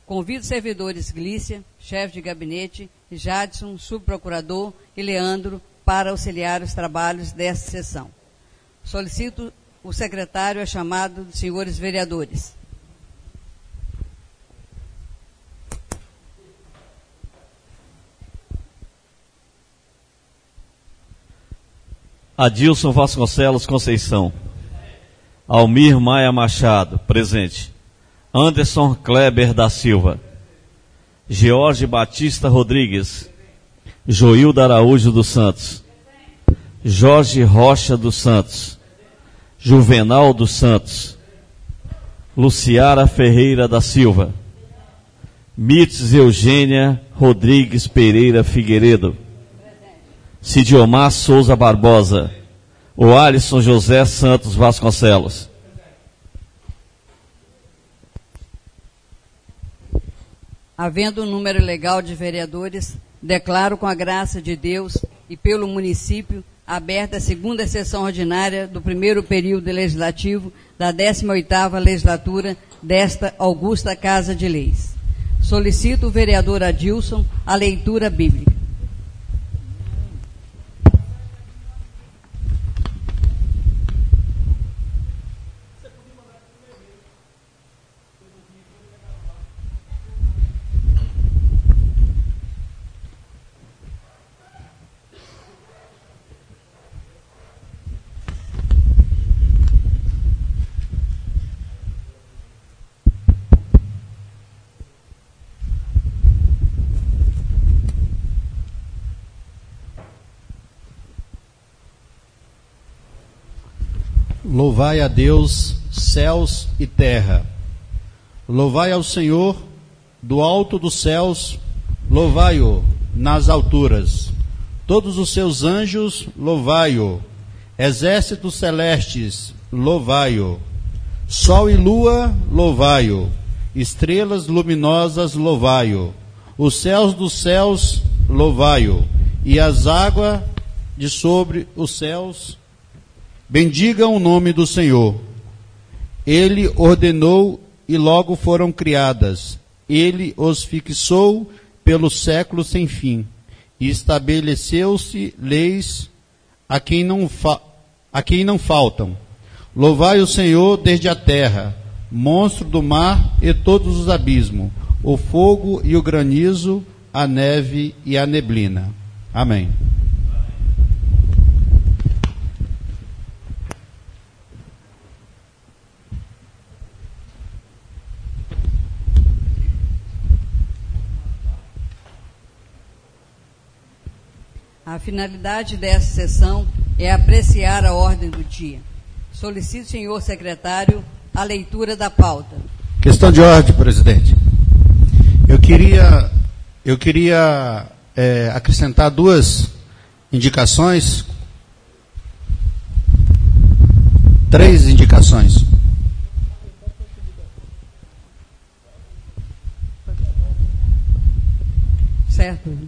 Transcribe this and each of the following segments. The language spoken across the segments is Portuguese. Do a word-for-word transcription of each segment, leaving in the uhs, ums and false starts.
Convido os servidores Glícia, chefe de gabinete, Jadson, subprocurador, e Leandro para auxiliar os trabalhos desta sessão. Solicito o secretário a chamado dos senhores vereadores. Adilson Vasconcelos Conceição. Almir Maia Machado, presente. Anderson Kleber da Silva. George Batista Rodrigues. Joilda Araújo dos Santos. Jorge Rocha dos Santos. Juvenal dos Santos. Luciara Ferreira da Silva. Mirtes Eugênia Rodrigues Pereira Figueiredo. Cidiomar Souza Barbosa. O Alisson José Santos Vasconcelos. Havendo um número legal de vereadores, declaro com a graça de Deus e pelo município aberta a segunda sessão ordinária do primeiro período legislativo da décima oitava legislatura desta augusta Casa de Leis. Solicito o vereador Adilson a leitura bíblica. Louvai a Deus, céus e terra. Louvai ao Senhor do alto dos céus, louvai-o nas alturas. Todos os seus anjos, louvai-o. Exércitos celestes, louvai-o. Sol e lua, louvai-o. Estrelas luminosas, louvai-o. Os céus dos céus, louvai-o. E as águas de sobre os céus, bendigam o nome do Senhor. Ele ordenou e logo foram criadas. Ele os fixou pelos séculos sem fim. E estabeleceu-se leis a quem não, fa- a quem não faltam. Louvai o Senhor desde a terra, monstro do mar e todos os abismos, o fogo e o granizo, a neve e a neblina. Amém. A finalidade desta sessão é apreciar a ordem do dia. Solicito, senhor secretário, a leitura da pauta. Questão de ordem, presidente. Eu queria, eu queria é, acrescentar duas indicações, três indicações. Certo.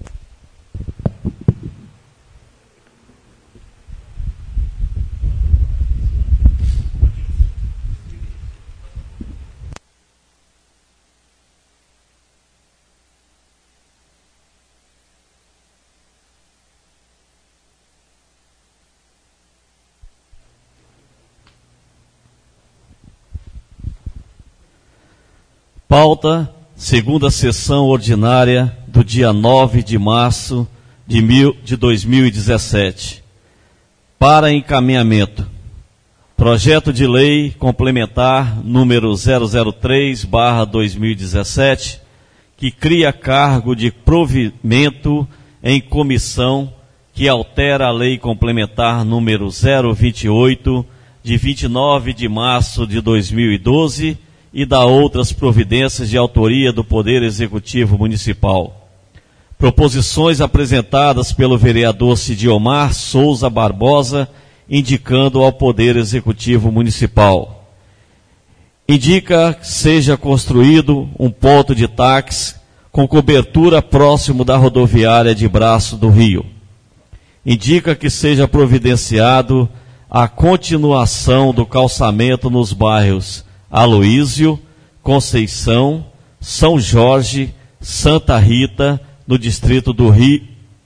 Pauta, segunda sessão ordinária do dia nove de março de, mil, de dois mil e dezessete. Para encaminhamento. Projeto de lei complementar número zero zero três barra dois mil e dezessete, que cria cargo de provimento em comissão, que altera a lei complementar número zero vinte e oito, de vinte e nove de março de dois mil e doze, e dá outras providências de autoria do Poder Executivo Municipal. Proposições apresentadas pelo vereador Cidiomar Souza Barbosa, indicando ao Poder Executivo Municipal. Indica que seja construído um ponto de táxi com cobertura próximo da rodoviária de Braço do Rio. Indica que seja providenciado a continuação do calçamento nos bairros Aloísio, Conceição, São Jorge, Santa Rita, no distrito do Rio,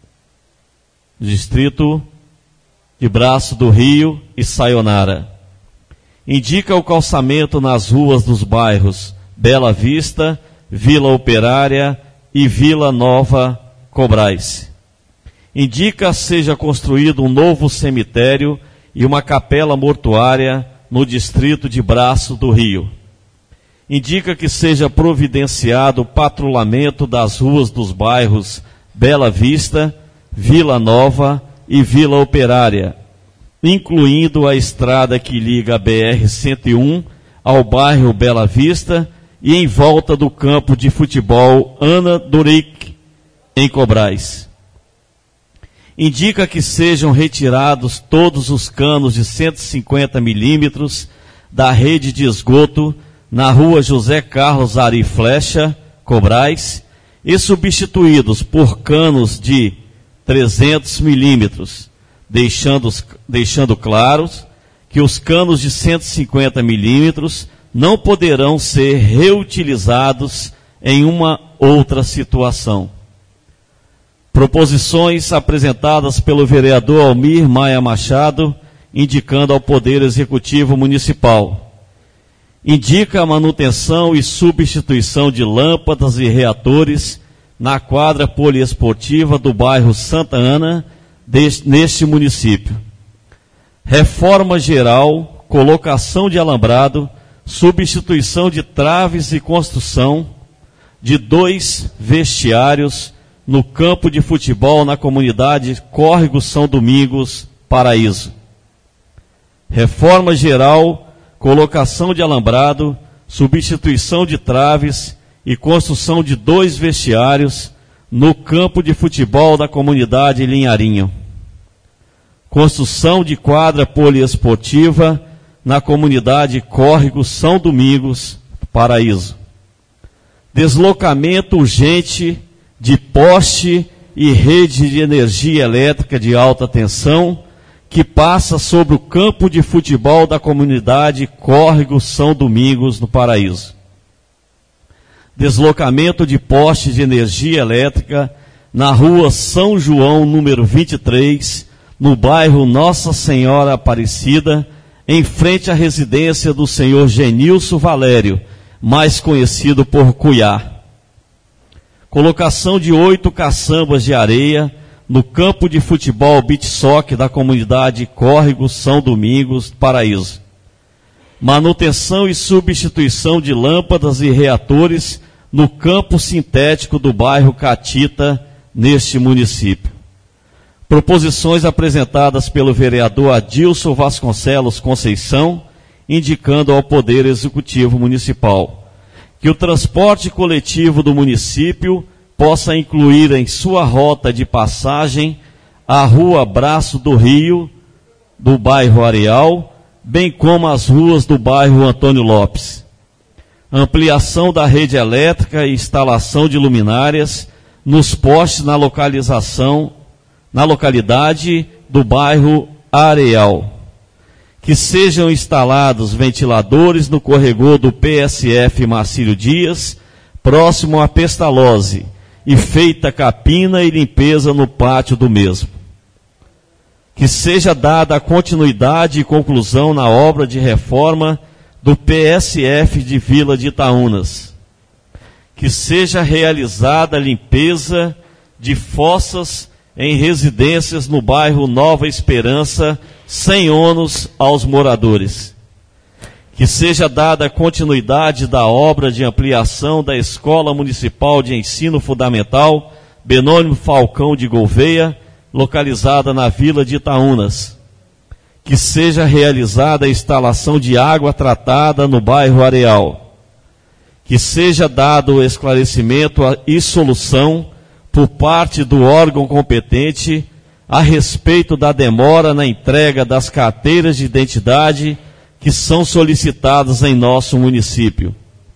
distrito de Braço do Rio e Sayonara. Indica o calçamento nas ruas dos bairros Bela Vista, Vila Operária e Vila Nova Cobrais. Indica seja construído um novo cemitério e uma capela mortuária no distrito de Braço do Rio. Indica que seja providenciado o patrulhamento das ruas dos bairros Bela Vista, Vila Nova e Vila Operária, incluindo a estrada que liga a B R cento e um ao bairro Bela Vista e em volta do campo de futebol Ana Doric, em Cobrais. Indica que sejam retirados todos os canos de cento e cinquenta milímetros da rede de esgoto na rua José Carlos Ari Flecha, Cobrais, e substituídos por canos de trezentos milímetros, deixando, deixando claros que os canos de cento e cinquenta milímetros não poderão ser reutilizados em uma outra situação. Proposições apresentadas pelo vereador Almir Maia Machado, indicando ao Poder Executivo Municipal. Indica a manutenção e substituição de lâmpadas e reatores na quadra poliesportiva do bairro Santa Ana, deste, neste município. Reforma geral, colocação de alambrado, substituição de traves e construção de dois vestiários no campo de futebol na comunidade Córrego São Domingos, Paraíso. Reforma geral, colocação de alambrado, substituição de traves e construção de dois vestiários no campo de futebol da comunidade Linharinho. Construção de quadra poliesportiva na comunidade Córrego São Domingos, Paraíso. Deslocamento urgente de poste e rede de energia elétrica de alta tensão que passa sobre o campo de futebol da comunidade Córrego São Domingos, no Paraíso. Deslocamento de poste de energia elétrica na rua São João, número vinte e três, no bairro Nossa Senhora Aparecida, em frente à residência do senhor Genilson Valério, mais conhecido por Cuiá. Colocação de oito caçambas de areia no campo de futebol beach soccer da comunidade Córrego São Domingos, Paraíso. Manutenção e substituição de lâmpadas e reatores no campo sintético do bairro Catita, neste município. Proposições apresentadas pelo vereador Adilson Vasconcelos Conceição, indicando ao Poder Executivo Municipal que o transporte coletivo do município possa incluir em sua rota de passagem a Rua Braço do Rio, do bairro Areal, bem como as ruas do bairro Antônio Lopes. Ampliação da rede elétrica e instalação de luminárias nos postes na localização, na localidade do bairro Areal. Que sejam instalados ventiladores no corredor do P S F Marcílio Dias, próximo à Pestalozzi, e feita capina e limpeza no pátio do mesmo. Que seja dada a continuidade e conclusão na obra de reforma do P S F de Vila de Itaúnas. Que seja realizada a limpeza de fossas em residências no bairro Nova Esperança, sem ônus aos moradores. Que seja dada continuidade da obra de ampliação da Escola Municipal de Ensino Fundamental Benônimo Falcão de Gouveia, localizada na Vila de Itaúnas. Que seja realizada a instalação de água tratada no bairro Areal. Que seja dado o esclarecimento e solução por parte do órgão competente a respeito da demora na entrega das carteiras de identidade que são solicitadas em nosso município.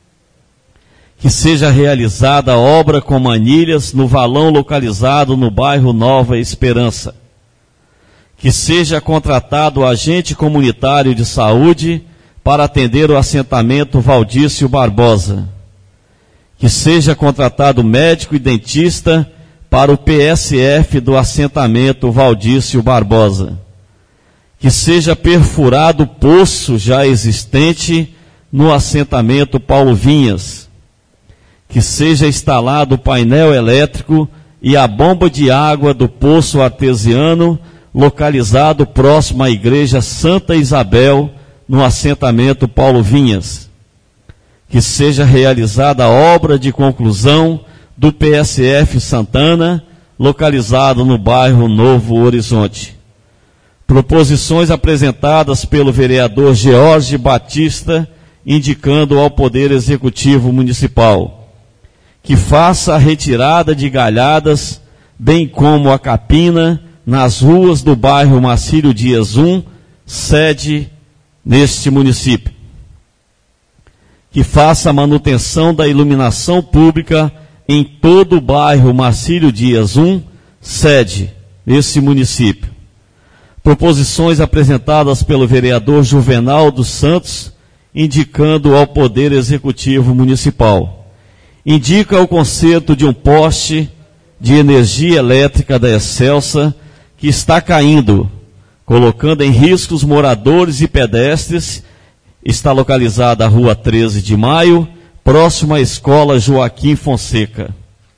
Que seja realizada a obra com manilhas no valão localizado no bairro Nova Esperança. Que seja contratado agente comunitário de saúde para atender o assentamento Valdício Barbosa. que seja contratado médico e dentista para o P S F do assentamento Valdício Barbosa, que seja perfurado o poço já existente no assentamento Paulo Vinhas, que seja instalado o painel elétrico e a bomba de água do poço artesiano localizado próximo à igreja Santa Isabel, no assentamento Paulo Vinhas, que seja realizada a obra de conclusão do P S F Santana, localizado no bairro Novo Horizonte. Proposições apresentadas pelo vereador George Batista, indicando ao Poder Executivo Municipal que faça a retirada de galhadas, bem como a capina, nas ruas do bairro Marcílio Dias um, sede neste município. Que faça a manutenção da iluminação pública em todo o bairro Marcílio Dias um, sede nesse município. Proposições apresentadas pelo vereador Juvenal dos Santos, indicando ao Poder Executivo Municipal. Indica o conserto de um poste de energia elétrica da Excelsa que está caindo, colocando em risco os moradores e pedestres. Está localizada a rua treze de maio, próximo à escola Joaquim Fonseca.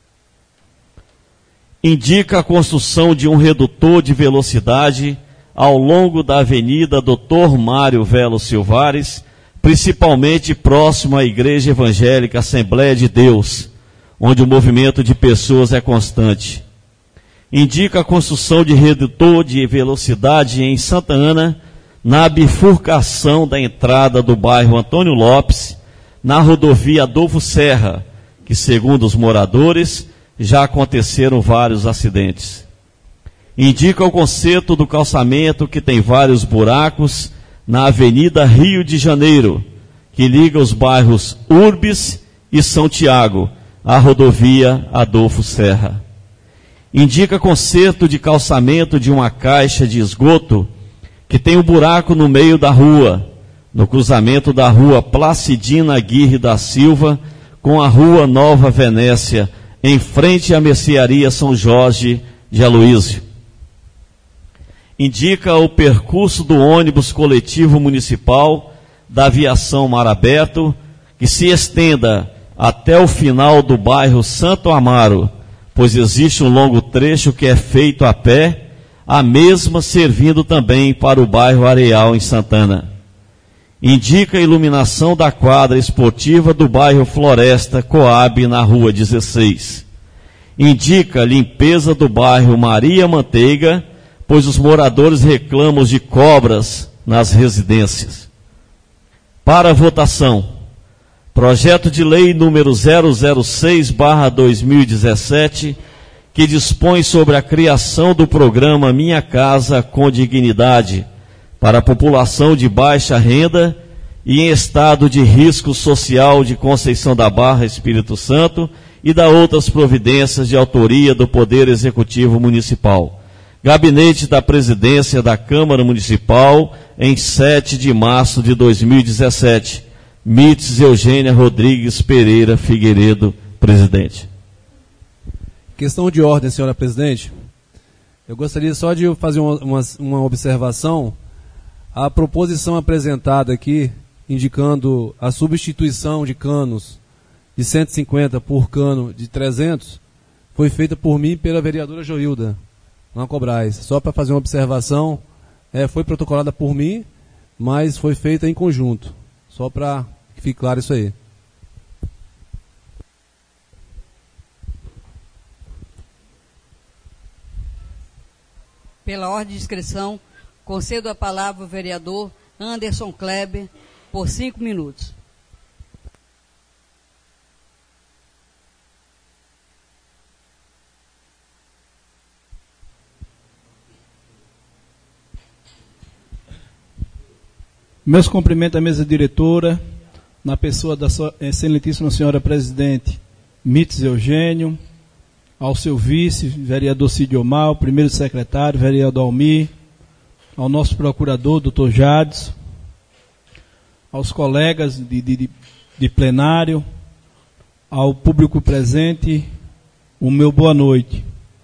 Indica a construção de um redutor de velocidade ao longo da avenida doutor Mário Velo Silvares, principalmente próximo à Igreja Evangélica Assembleia de Deus, onde o movimento de pessoas é constante. Indica a construção de redutor de velocidade em Santa Ana, na bifurcação da entrada do bairro Antônio Lopes, na rodovia Adolfo Serra, que, segundo os moradores, já aconteceram vários acidentes. Indica o conserto do calçamento que tem vários buracos na Avenida Rio de Janeiro, que liga os bairros Urbis e São Tiago, à rodovia Adolfo Serra. Indica conserto de calçamento de uma caixa de esgoto que tem um buraco no meio da rua, no cruzamento da rua Placidina Aguirre da Silva com a rua Nova Venécia, em frente à mercearia São Jorge de Aloísio. Indica o percurso do ônibus coletivo municipal da Aviação Mar Aberto, que se estenda até o final do bairro Santo Amaro, pois existe um longo trecho que é feito a pé, a mesma servindo também para o bairro Areal, em Santana. Indica a iluminação da quadra esportiva do bairro Floresta Coab, na rua dezesseis. Indica a limpeza do bairro Maria Manteiga, pois os moradores reclamam de cobras nas residências. Para votação, projeto de lei número zero zero seis barra dois mil e dezessete, que dispõe sobre a criação do programa Minha Casa com Dignidade para a população de baixa renda e em estado de risco social de Conceição da Barra, Espírito Santo, e da outras providências de autoria do Poder Executivo Municipal. Gabinete da Presidência da Câmara Municipal, em sete de março de dois mil e dezessete. Mites Eugênia Rodrigues Pereira Figueiredo, presidente. Questão de ordem, senhora presidente. Eu gostaria só de fazer uma, uma, uma observação. A proposição apresentada aqui, indicando a substituição de canos de cento e cinquenta por cano de trezentos, foi feita por mim e pela vereadora Joilda, na Cobrais. Só para fazer uma observação, é, foi protocolada por mim, mas foi feita em conjunto. Só para que fique claro isso aí. Pela ordem de inscrição, concedo a palavra ao vereador Anderson Kleber por cinco minutos. Meus cumprimentos à mesa diretora, na pessoa da excelentíssima senhora presidente Mites Eugênio, ao seu vice, vereador Cid Omar, ao primeiro secretário, vereador Almir, ao nosso procurador, doutor Jades, aos colegas de, de, de plenário, ao público presente o meu boa noite.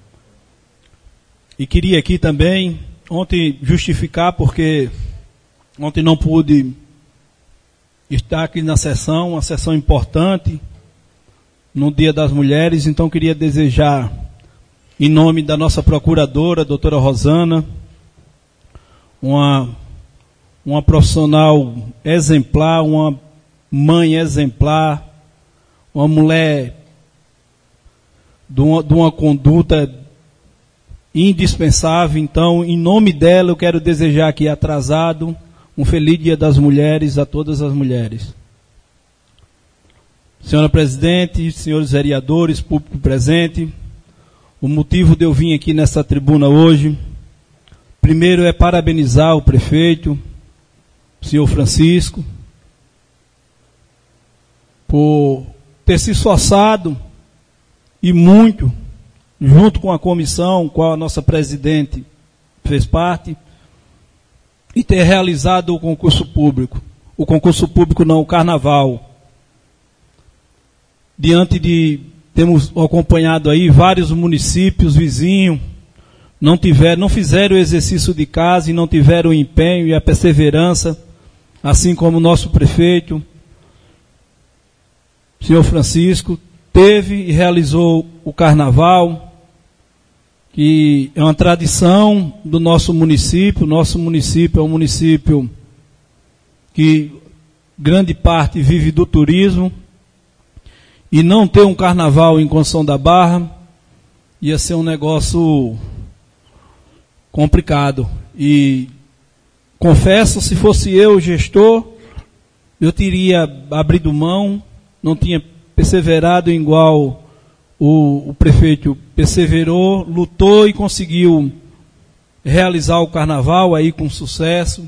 E queria aqui também, ontem, justificar, porque ontem não pude estar aqui na sessão, uma sessão importante, no Dia das Mulheres, então queria desejar, em nome da nossa procuradora, a doutora Rosana, uma, uma profissional exemplar, uma mãe exemplar, uma mulher de uma, de uma conduta indispensável. Então, em nome dela, eu quero desejar aqui atrasado um feliz Dia das Mulheres a todas as mulheres. Senhora Presidente, senhores vereadores, público presente, o motivo de eu vir aqui nessa tribuna hoje, primeiro é parabenizar o prefeito, o senhor Francisco, por ter se esforçado e muito, junto com a comissão, qual a nossa presidente fez parte, e ter realizado o concurso público. O concurso público não, o carnaval. Diante de, temos acompanhado aí vários municípios vizinhos, não tiveram, não fizeram o exercício de casa e não tiveram o empenho e a perseverança, assim como o nosso prefeito, o senhor Francisco, teve e realizou o carnaval, que é uma tradição do nosso município. Nosso município é um município que grande parte vive do turismo, e não ter um carnaval em Conceição da Barra ia ser um negócio complicado. E confesso, se fosse eu gestor, eu teria abrido mão, não tinha perseverado igual o, o prefeito perseverou, lutou e conseguiu realizar o carnaval aí com sucesso.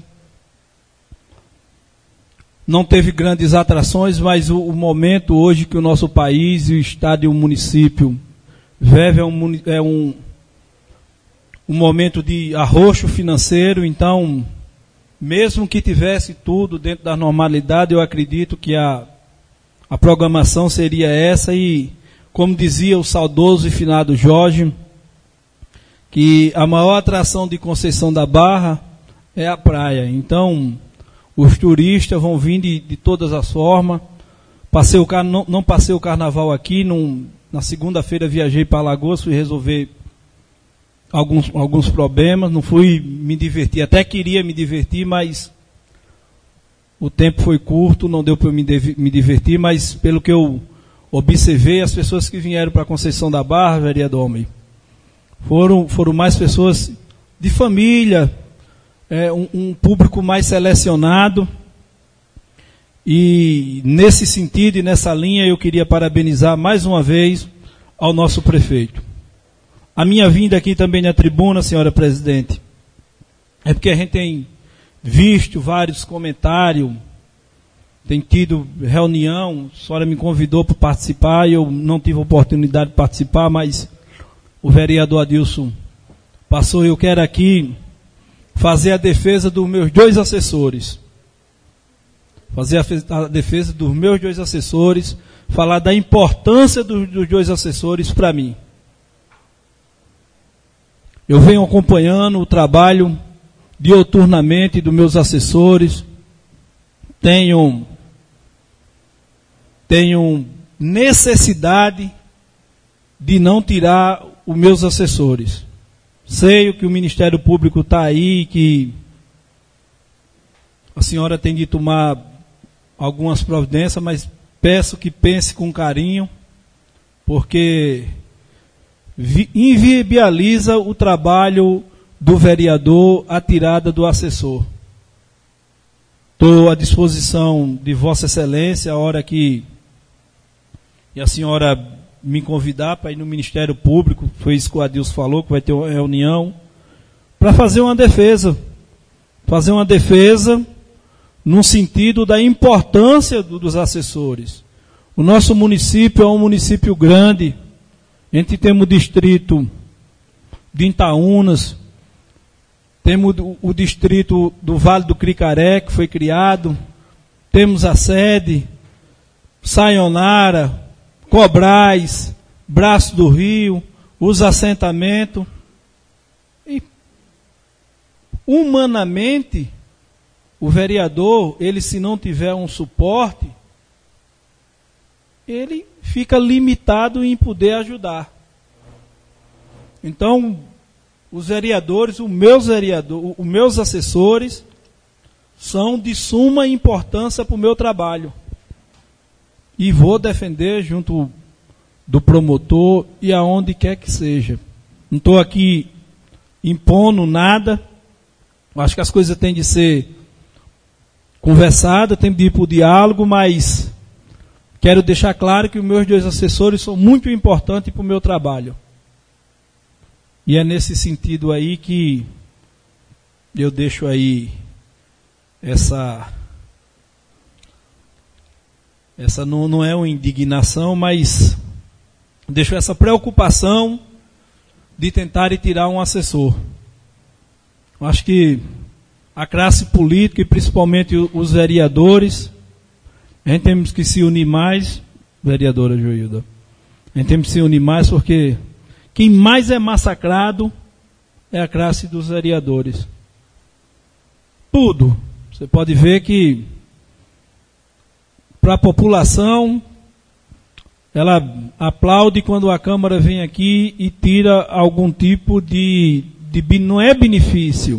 Não teve grandes atrações, mas o, o momento hoje que o nosso país, o estado e o município vive é um, é um, um momento de arroxo financeiro. Então, mesmo que tivesse tudo dentro da normalidade, eu acredito que a, a programação seria essa. E, como dizia o saudoso e finado Jorge, que a maior atração de Conceição da Barra é a praia. Então, os turistas vão vir de, de todas as formas. Passei o, não, não passei o carnaval aqui. Num, na segunda-feira viajei para Alagoas, fui resolver alguns, alguns problemas. Não fui me divertir. Até queria me divertir, mas o tempo foi curto, não deu para me, me divertir. Mas pelo que eu observei, as pessoas que vieram para Conceição da Barra, vereador Almeida, foram, foram mais pessoas de família, É um, um público mais selecionado. E nesse sentido e nessa linha eu queria parabenizar mais uma vez ao nosso prefeito. A minha vinda aqui também na tribuna, senhora presidente, é porque a gente tem visto vários comentários, tem tido reunião, a senhora me convidou para participar e eu não tive oportunidade de participar, mas o vereador Adilson passou e eu quero aqui fazer a defesa dos meus dois assessores. Fazer a, a defesa dos meus dois assessores, falar da importância dos, dos dois assessores para mim. Eu venho acompanhando o trabalho diuturnamente dos meus assessores, tenho, tenho necessidade de não tirar os meus assessores. Sei que o Ministério Público está aí, que a senhora tem de tomar algumas providências, mas peço que pense com carinho, porque inviabiliza o trabalho do vereador a tirada do assessor. Estou à disposição de Vossa Excelência, a hora que e a senhora me convidar para ir no Ministério Público, foi isso que o Adilson falou, que vai ter uma reunião, para fazer uma defesa. Fazer uma defesa no sentido da importância do, dos assessores. O nosso município é um município grande. A gente tem o distrito de Itaúnas, temos o, o distrito do Vale do Cricaré, que foi criado, temos a sede, Sayonara, Cobrais, Braço do Rio, os assentamentos. E, humanamente, o vereador, ele se não tiver um suporte, ele fica limitado em poder ajudar. Então, os vereadores, os meus vereadores, os meus assessores, são de suma importância para o meu trabalho. E vou defender junto do promotor e aonde quer que seja. Não estou aqui impondo nada. Acho que as coisas têm de ser conversadas, tem de ir para o diálogo, mas quero deixar claro que os meus dois assessores são muito importantes para o meu trabalho. E é nesse sentido aí que eu deixo aí essa... Essa não, não é uma indignação, mas deixo essa preocupação de tentar tirar um assessor. Eu acho que a classe política e principalmente os vereadores, a gente temos que se unir mais, vereadora Joilda, a gente temos que se unir mais porque quem mais é massacrado é a classe dos vereadores. Tudo. Você pode ver que para a população, ela aplaude quando a Câmara vem aqui e tira algum tipo de, de não é benefício,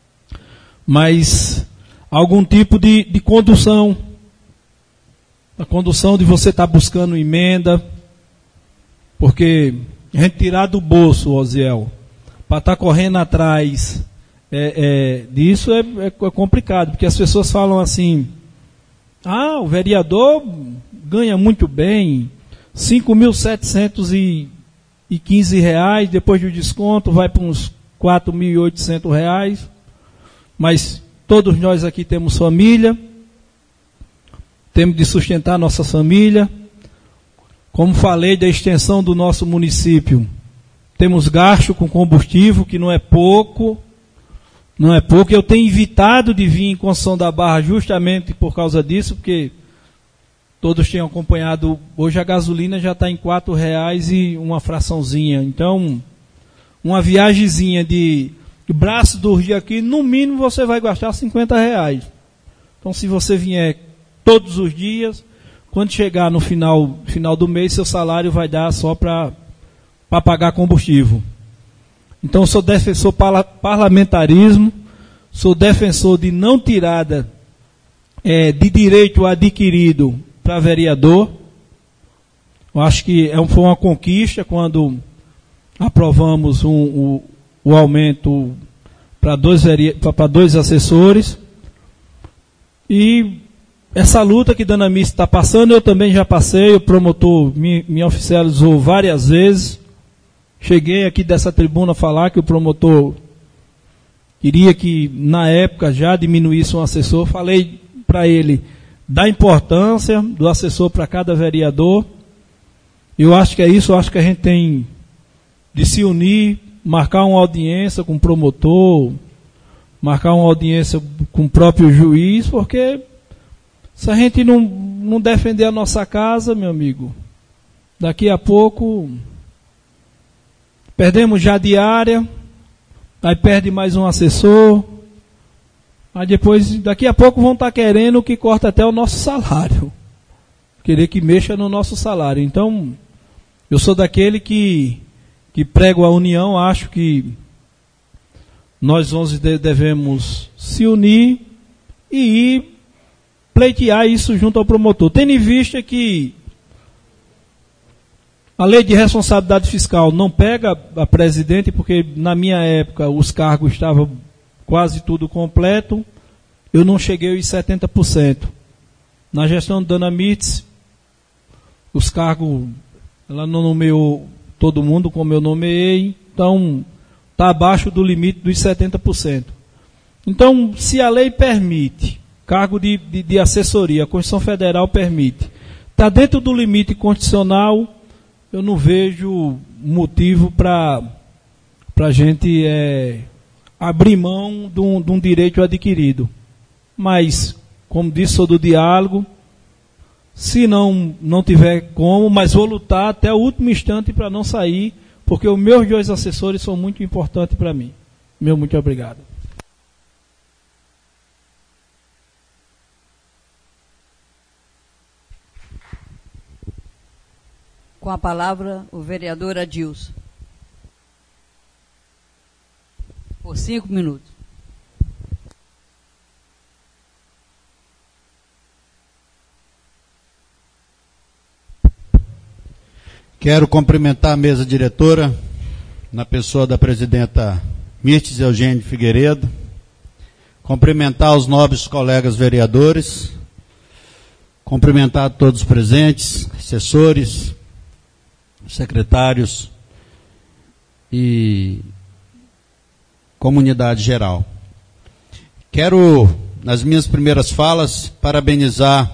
mas algum tipo de, de condução. A condução de você estar tá buscando emenda, porque a gente tirar do bolso, Osiel, para estar tá correndo atrás é, é, disso é, é complicado, porque as pessoas falam assim: ah, o vereador ganha muito bem, cinco mil setecentos e quinze reais, depois do desconto vai para uns quatro mil e oitocentos reais, mas todos nós aqui temos família, temos de sustentar nossa família. Como falei da extensão do nosso município, temos gasto com combustível, que não é pouco, não é pouco. Eu tenho evitado de vir em Conceição da Barra justamente por causa disso, porque todos tinham acompanhado. Hoje a gasolina já está em quatro reais e uma fraçãozinha. Então, uma viagemzinha de, de Braço do Rio aqui, no mínimo você vai gastar cinquenta reais. Então, se você vier todos os dias, quando chegar no final, final do mês, seu salário vai dar só para pagar combustível. Então, sou defensor do parlamentarismo, sou defensor de não tirada é, de direito adquirido para vereador. Eu acho que é, foi uma conquista quando aprovamos um, um, o aumento para dois, para dois assessores. E essa luta que Dana Miss está passando, eu também já passei, o promotor me, me oficializou várias vezes. Cheguei aqui dessa tribuna a falar que o promotor queria que, na época, já diminuísse um assessor. Falei para ele da importância do assessor para cada vereador. Eu acho que é isso, eu acho que a gente tem de se unir, marcar uma audiência com o promotor, marcar uma audiência com o próprio juiz, porque se a gente não, não defender a nossa casa, meu amigo, daqui a pouco perdemos já a diária, aí perde mais um assessor, aí depois, daqui a pouco vão estar querendo que corte até o nosso salário, querer que mexa no nosso salário. Então, eu sou daquele que, que prego a união, acho que nós onze devemos se unir e ir pleitear isso junto ao promotor. Tendo em vista que a lei de responsabilidade fiscal não pega a presidente, porque na minha época os cargos estavam quase tudo completo, eu não cheguei aos setenta por cento. Na gestão de Dana Mitz, os cargos, ela não nomeou todo mundo como eu nomeei, então está abaixo do limite dos setenta por cento. Então, se a lei permite, cargo de, de, de assessoria, a Constituição Federal permite, está dentro do limite constitucional, eu não vejo motivo para a gente é, abrir mão de um, de um direito adquirido. Mas, como disse, sou do diálogo. Se não, não tiver como, mas vou lutar até o último instante para não sair, porque os meus dois assessores são muito importantes para mim. Meu muito obrigado. Com a palavra, o vereador Adilson. Por cinco minutos. Quero cumprimentar a mesa diretora, na pessoa da presidenta Mirtes Eugênio Figueiredo, cumprimentar os nobres colegas vereadores, cumprimentar todos os presentes, assessores, secretários e comunidade geral. Quero, nas minhas primeiras falas, parabenizar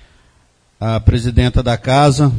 a presidenta da casa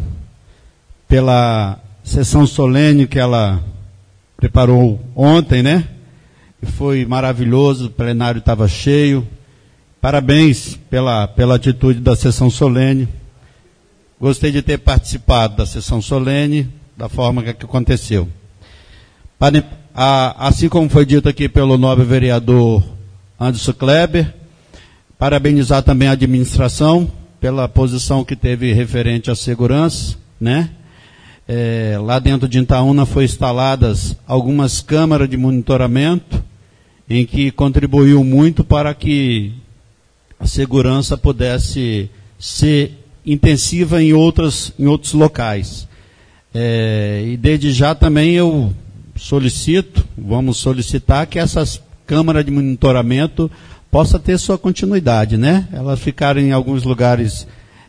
pela sessão solene que ela preparou ontem, né? E foi maravilhoso, o plenário estava cheio. Parabéns pela, pela atitude da sessão solene. Gostei de ter participado da sessão solene, da forma que aconteceu. Para, a, assim como foi dito aqui pelo nobre vereador Anderson Kleber, parabenizar também a administração pela posição que teve referente à segurança, né? É, lá dentro de Itaúna foi instaladas algumas câmaras de monitoramento, em que contribuiu muito para que a segurança pudesse ser intensiva em, outras, em outros locais. É, e desde já também eu solicito, vamos solicitar que essas câmaras de monitoramento possam ter sua continuidade, né? Elas ficarem em alguns lugares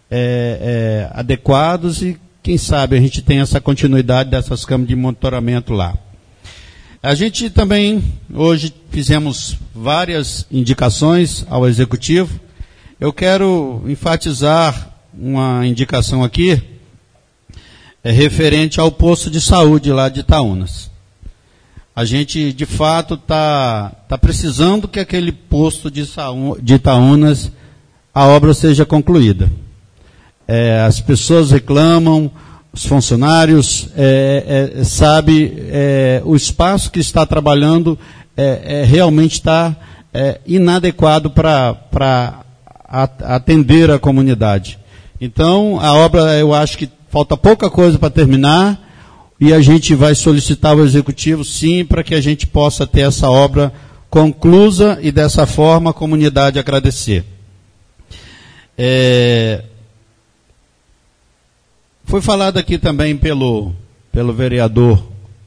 é, é, adequados e quem sabe a gente tem essa continuidade dessas câmaras de monitoramento lá. A gente também, hoje, fizemos várias indicações ao Executivo. Eu quero enfatizar uma indicação aqui, é, referente ao posto de saúde lá de Itaúnas. A gente, de fato, está tá precisando que aquele posto de, de Itaúnas, a obra seja concluída. É, as pessoas reclamam, os funcionários é, é, sabem é, o espaço que está trabalhando é, é, realmente está é, inadequado para atender a comunidade. Então, a obra, eu acho que falta pouca coisa para terminar e a gente vai solicitar ao Executivo, sim, para que a gente possa ter essa obra conclusa e dessa forma a comunidade agradecer. É... Foi falado aqui também pelo, pelo vereador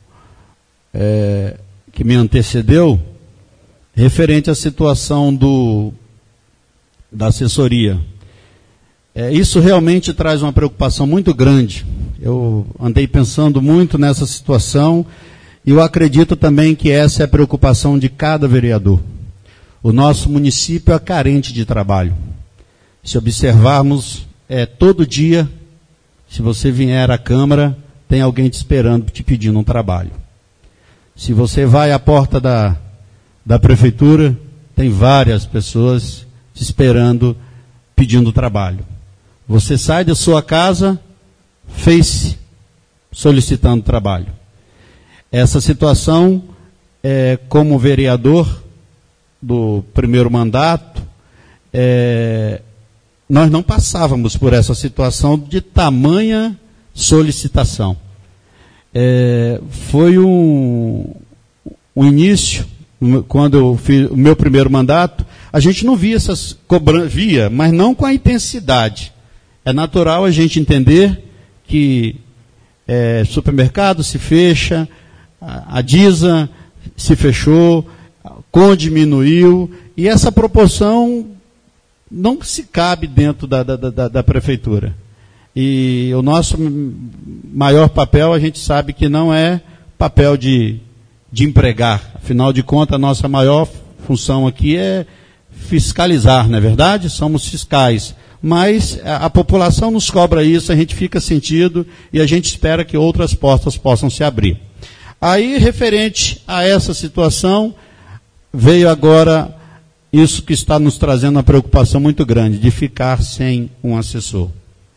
é, que me antecedeu, referente à situação do, da assessoria. É, isso realmente traz uma preocupação muito grande. Eu andei pensando muito nessa situação e eu acredito também que essa é a preocupação de cada vereador. O nosso município é carente de trabalho. Se observarmos, é, todo dia, se você vier à Câmara, tem alguém te esperando, te pedindo um trabalho. Se você vai à porta da, da Prefeitura, tem várias pessoas te esperando, pedindo trabalho. Você sai da sua casa, fez solicitando trabalho. Essa situação, é, como vereador do primeiro mandato, é, nós não passávamos por essa situação de tamanha solicitação. É, foi um, um início, quando eu fiz o meu primeiro mandato, a gente não via essas cobranças, via, mas não com a intensidade. É natural a gente entender que é, supermercado se fecha, a, a DISA se fechou, a CON diminuiu, e essa proporção não se cabe dentro da, da, da, da prefeitura. E o nosso maior papel, a gente sabe que não é papel de, de empregar. Afinal de contas, a nossa maior função aqui é fiscalizar, não é verdade? Somos fiscais. Mas a, a população nos cobra isso, a gente fica sentido e a gente espera que outras portas possam se abrir. Aí, referente a essa situação, veio agora isso que está nos trazendo uma preocupação muito grande, de ficar sem um assessor.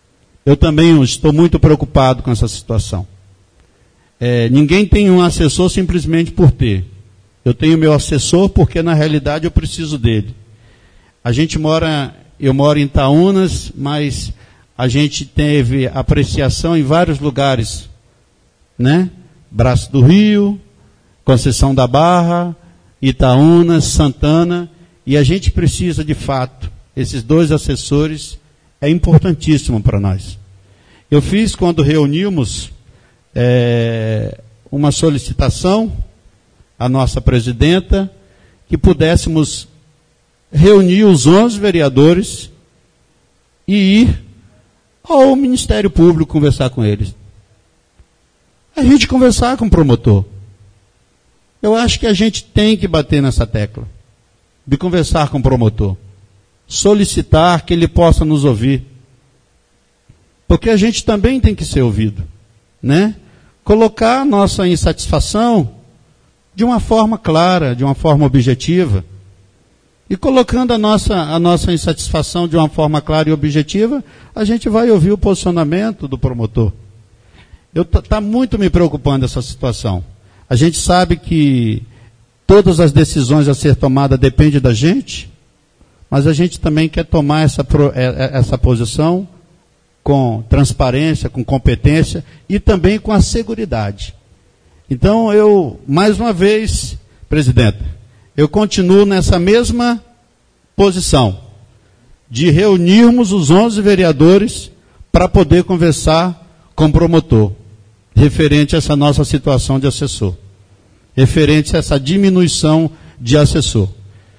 eu também estou muito preocupado com essa situação. É, ninguém tem um assessor simplesmente por ter. Eu tenho meu assessor porque, na realidade, eu preciso dele. A gente mora, eu moro em Itaúnas, mas a gente teve apreciação em vários lugares, né? Braço do Rio, Conceição da Barra, Itaúnas, Santana, e a gente precisa, de fato, esses dois assessores, é importantíssimo para nós. Eu fiz, quando reunimos, é, uma solicitação à nossa presidenta, que pudéssemos reunir os onze vereadores e ir ao Ministério Público conversar com eles. A gente conversar com o promotor. Eu acho que a gente tem que bater nessa tecla, de conversar com o promotor, solicitar que ele possa nos ouvir, porque a gente também tem que ser ouvido, né? Colocar a nossa insatisfação de uma forma clara, de uma forma objetiva, e colocando a nossa, a nossa insatisfação de uma forma clara e objetiva, a gente vai ouvir o posicionamento do promotor. Está muito me preocupando essa situação. A gente sabe que todas as decisões a ser tomadas dependem da gente, mas a gente também quer tomar essa, essa posição com transparência, com competência e também com a seguridade. Então, eu, mais uma vez, presidente, eu continuo nessa mesma posição de reunirmos os onze vereadores para poder conversar com o promotor, referente a essa nossa situação de assessor, referente a essa diminuição de assessor.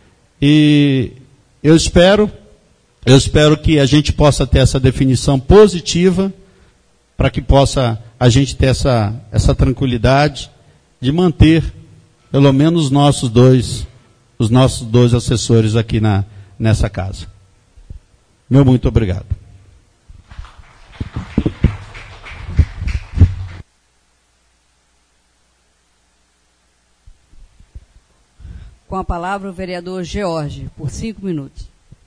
E eu espero, eu espero que a gente possa ter essa definição positiva, para que possa a gente ter essa, essa tranquilidade de manter pelo menos os nossos dois, os nossos dois assessores aqui na, nessa casa. Meu muito obrigado. Com a palavra o vereador George, por cinco minutos.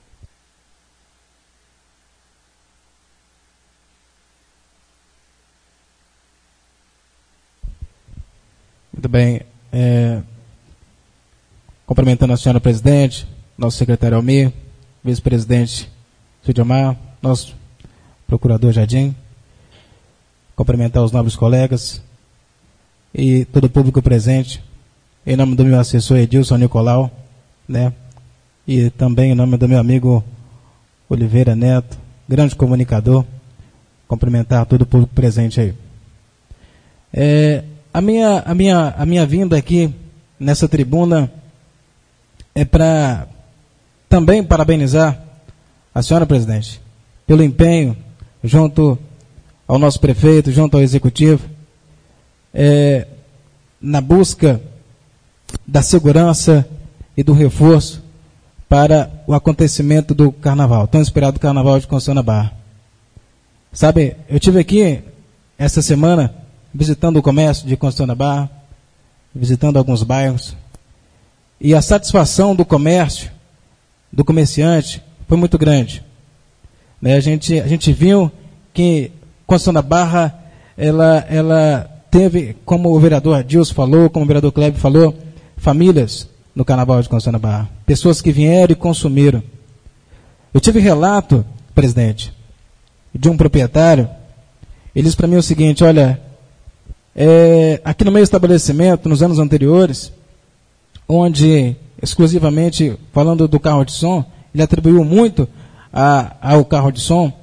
Muito bem. É, cumprimentando a senhora presidente, nosso secretário Almir, vice-presidente Sudiomar, nosso procurador Jardim, cumprimentar os nobres colegas e todo o público presente, em nome do meu assessor Edilson Nicolau, né, e também em nome do meu amigo Oliveira Neto, grande comunicador, cumprimentar todo o público presente aí. É, A minha, a, minha, a minha vinda aqui nessa tribuna é para também parabenizar a senhora presidente pelo empenho junto ao nosso prefeito, junto ao executivo, é, na busca da segurança e do reforço para o acontecimento do carnaval, tão esperado carnaval de Conceição da Barra. Sabe, eu tive aqui essa semana visitando o comércio de Conceição da Barra, visitando alguns bairros, e a satisfação do comércio, do comerciante, foi muito grande. Né, a gente, a gente viu que Conceição da Barra, ela, ela teve, como o vereador Adilson falou, como o vereador Kleber falou, famílias no carnaval de Conceição da Barra, pessoas que vieram e consumiram. Eu tive relato, presidente, de um proprietário, ele disse para mim o seguinte: olha, É, aqui no meu estabelecimento, nos anos anteriores, onde, exclusivamente, falando do carro de som, ele atribuiu muito a, ao carro de som,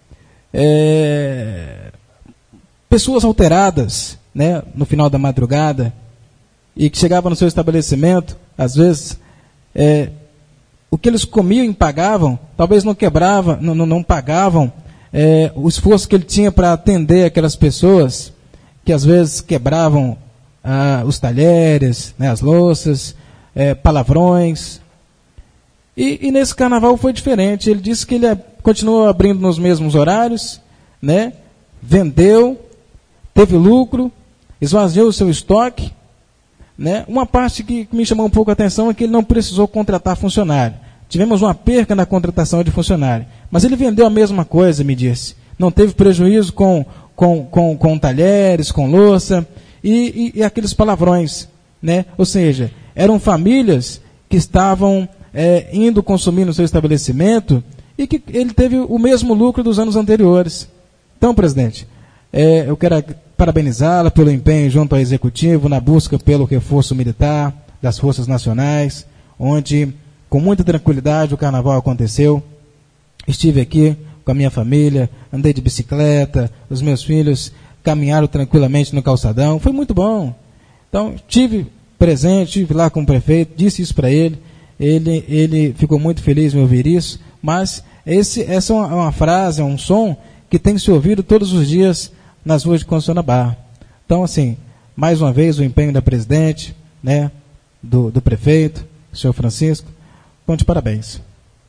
é, pessoas alteradas, né, no final da madrugada, e que chegavam no seu estabelecimento, às vezes, é, o que eles comiam e pagavam, talvez não quebrava, não, não, não pagavam é, o esforço que ele tinha para atender aquelas pessoas, que às vezes quebravam ah, os talheres, né, as louças, é, palavrões. E, e nesse carnaval foi diferente. Ele disse que ele continuou abrindo nos mesmos horários, né, vendeu, teve lucro, esvaziou o seu estoque. Né. Uma parte que me chamou um pouco a atenção é que ele não precisou contratar funcionário. Tivemos uma perca na contratação de funcionário. Mas ele vendeu a mesma coisa, me disse. não teve prejuízo com, com, com, com talheres, com louça e, e, e aqueles palavrões, né? Ou seja, eram famílias que estavam é, indo consumir no seu estabelecimento e que ele teve o mesmo lucro dos anos anteriores. Então, presidente, é, eu quero parabenizá-la pelo empenho junto ao Executivo na busca pelo reforço militar das Forças Nacionais, onde, com muita tranquilidade, o Carnaval aconteceu. Estive aqui com a minha família, andei de bicicleta, os meus filhos caminharam tranquilamente no calçadão, foi muito bom. Então, estive presente, estive lá com o prefeito, disse isso para ele, ele, ele ficou muito feliz em ouvir isso, mas esse, essa é uma, uma frase, é um som que tem que ser ouvido todos os dias nas ruas de Conceição da Barra. Então, assim, mais uma vez o empenho da presidente, né, do, do prefeito, o senhor Francisco, então de parabéns.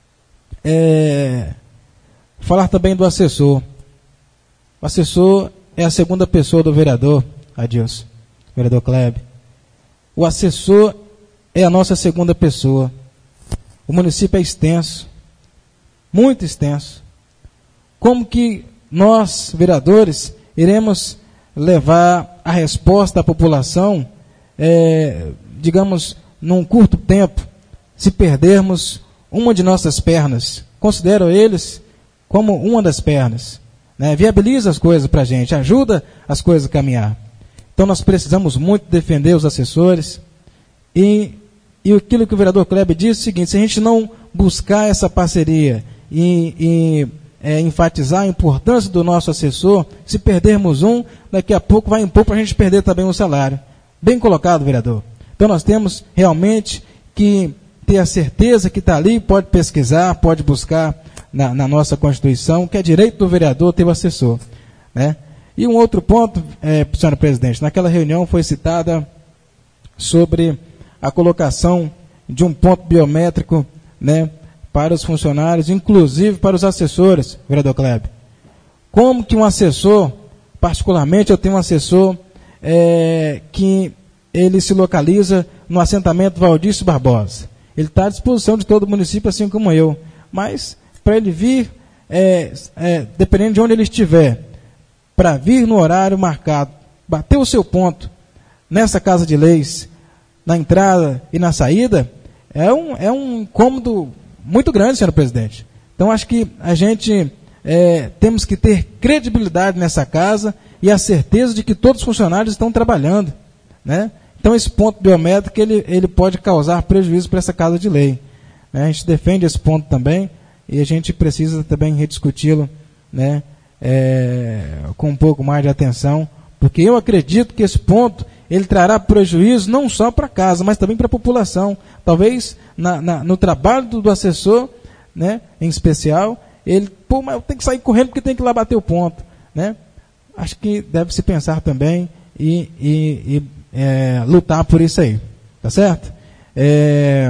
É, falar também do assessor. O assessor é a segunda pessoa do vereador, Adilson, vereador Kleber. O assessor é a nossa segunda pessoa. O município é extenso, muito extenso. Como que nós, vereadores, iremos levar a resposta à população, é, digamos, num curto tempo, se perdermos uma de nossas pernas? Considero eles como uma das pernas, né? Viabiliza as coisas para a gente, ajuda as coisas a caminhar. Então nós precisamos muito defender os assessores e, e aquilo que o vereador Kleber disse é o seguinte: se a gente não buscar essa parceria e, e é, enfatizar a importância do nosso assessor, se perdermos um, daqui a pouco vai impor para a gente perder também o salário. Bem colocado, vereador. Então nós temos realmente que ter a certeza que está ali, pode pesquisar, pode buscar na, na nossa Constituição, que é direito do vereador ter o assessor, né? E um outro ponto, é, senhora presidente, naquela reunião foi citada sobre a colocação de um ponto biométrico, né, para os funcionários, inclusive para os assessores, vereador Kleber. Como que um assessor, particularmente eu tenho um assessor é, que ele se localiza no assentamento Valdício Barbosa. Ele está à disposição de todo o município, assim como eu. Mas, para ele vir, é, é, dependendo de onde ele estiver, para vir no horário marcado, bater o seu ponto nessa Casa de Leis, na entrada e na saída, é um, é um incômodo muito grande, senhor presidente. Então, acho que a gente é, temos que ter credibilidade nessa casa e a certeza de que todos os funcionários estão trabalhando, né? Então, esse ponto biométrico, ele, ele pode causar prejuízo para essa Casa de Lei, né? A gente defende esse ponto também e a gente precisa também rediscuti-lo, né, é, com um pouco mais de atenção, porque eu acredito que esse ponto ele trará prejuízo não só para a casa, mas também para a população. Talvez na, na, no trabalho do, do assessor, né, em especial, ele, pô, mas eu tenho que sair correndo porque tem que ir lá bater o ponto, né? Acho que deve se pensar também e, e, e é, lutar por isso aí, tá certo? É,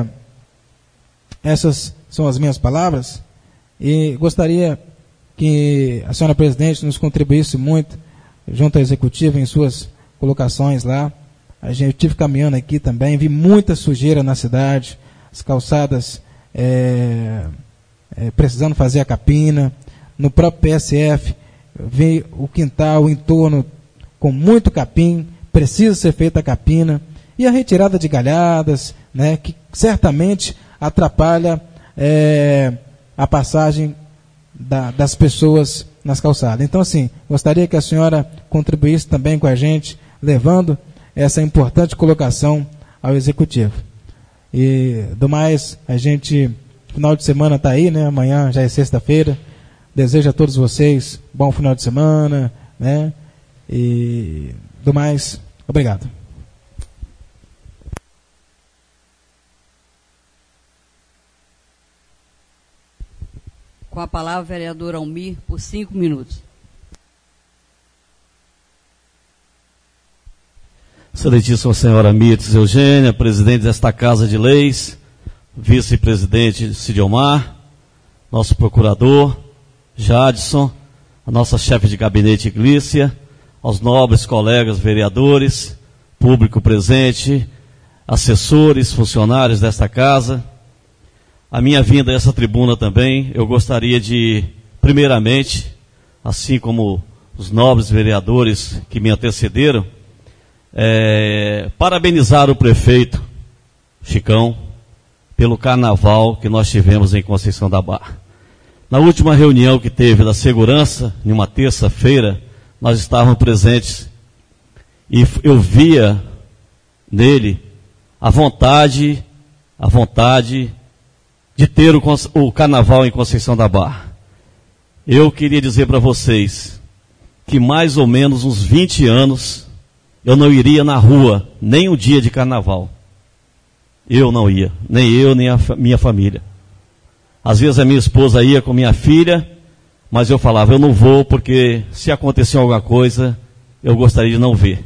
essas são as minhas palavras e gostaria que a senhora presidente nos contribuísse muito junto ao executivo em suas colocações lá. A gente, eu estive caminhando aqui também, vi muita sujeira na cidade, as calçadas é, é, precisando fazer a capina. No próprio P S F, vi o quintal, o entorno com muito capim, precisa ser feita a capina. E a retirada de galhadas, né, que certamente atrapalha é, a passagem da, das pessoas nas calçadas. Então, assim, gostaria que a senhora contribuísse também com a gente, levando essa importante colocação ao Executivo. E, do mais, a gente, final de semana está aí, né? Amanhã já é sexta-feira. Desejo a todos vocês bom final de semana, né? E, do mais, obrigado. Com a palavra, o vereador Almir, por cinco minutos. Excelentíssima senhora Mirtes Eugênia, presidente desta Casa de Leis, vice-presidente Cidiomar, nosso procurador, Jadson, a nossa chefe de gabinete Glícia, aos nobres colegas vereadores, público presente, assessores, funcionários desta casa. A minha vinda a essa tribuna também, eu gostaria de, primeiramente, assim como os nobres vereadores que me antecederam, é, parabenizar o prefeito Chicão pelo carnaval que nós tivemos em Conceição da Barra. Na última reunião que teve da segurança, em uma terça-feira, nós estávamos presentes e eu via nele a vontade, a vontade de ter o, o carnaval em Conceição da Barra. Eu queria dizer para vocês que mais ou menos uns vinte anos eu não iria na rua nem um dia de carnaval. Eu não ia, nem eu, nem a minha família. Às vezes a minha esposa ia com minha filha, mas eu falava, eu não vou porque se acontecer alguma coisa, eu gostaria de não ver.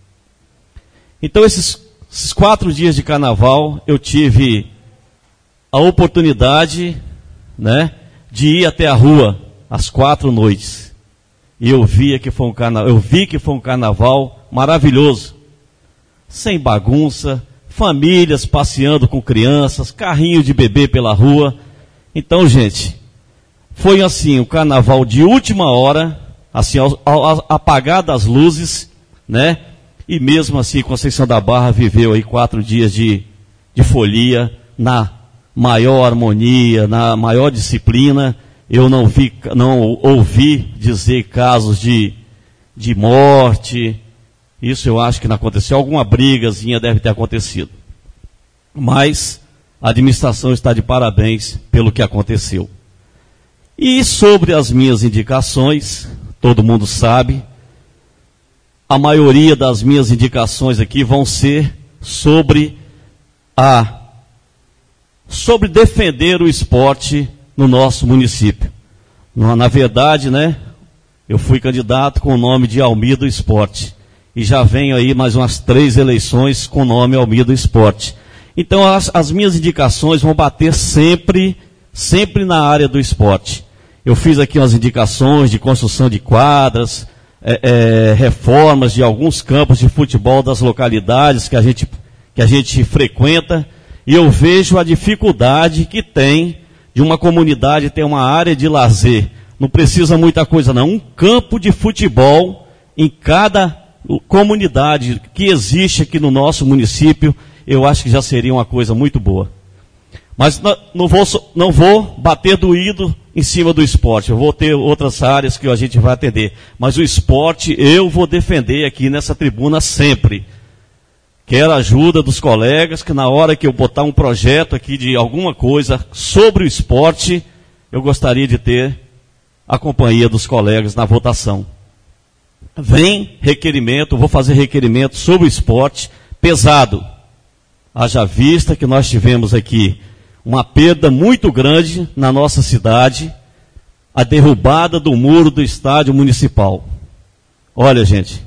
Então esses, esses quatro dias de carnaval, eu tive a oportunidade, né, de ir até a rua às quatro noites. E eu via que foi um carnaval, eu vi que foi um carnaval maravilhoso, sem bagunça, famílias passeando com crianças, carrinho de bebê pela rua. Então, gente, foi assim, um carnaval de última hora, assim, ao, ao, apagar das luzes, né? E mesmo assim, Conceição da Barra viveu aí quatro dias de, de folia, na maior harmonia, na maior disciplina. Eu não vi, não ouvi dizer casos de, de morte. Isso eu acho que não aconteceu. Alguma brigazinha deve ter acontecido. Mas a administração está de parabéns pelo que aconteceu. E sobre as minhas indicações, todo mundo sabe, a maioria das minhas indicações aqui vão ser sobre a sobre defender o esporte no nosso município. Na verdade, né, eu fui candidato com o nome de Almir do Esporte. E já venho aí mais umas três eleições com o nome Almir do Esporte. Então as, as minhas indicações vão bater sempre, sempre na área do esporte. Eu fiz aqui umas indicações de construção de quadras, é, é, reformas de alguns campos de futebol das localidades que a gente, que a gente frequenta, e eu vejo a dificuldade que tem de uma comunidade ter uma área de lazer. Não precisa muita coisa não, um campo de futebol em cada comunidade que existe aqui no nosso município, eu acho que já seria uma coisa muito boa. Mas não, não, vou, não vou bater doído em cima do esporte, eu vou ter outras áreas que a gente vai atender. Mas o esporte eu vou defender aqui nessa tribuna sempre. Quero a ajuda dos colegas, que na hora que eu botar um projeto aqui de alguma coisa sobre o esporte, eu gostaria de ter a companhia dos colegas na votação. Vem requerimento, vou fazer requerimento sobre o esporte pesado. Haja vista que nós tivemos aqui uma perda muito grande na nossa cidade, a derrubada do muro do estádio municipal. Olha, gente,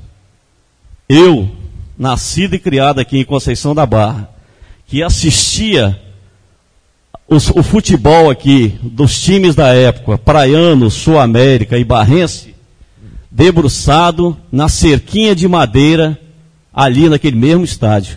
eu, nascido e criado aqui em Conceição da Barra, que assistia os, o futebol aqui dos times da época, Praiano, Sul América e Barrense, debruçado na cerquinha de madeira, ali naquele mesmo estádio.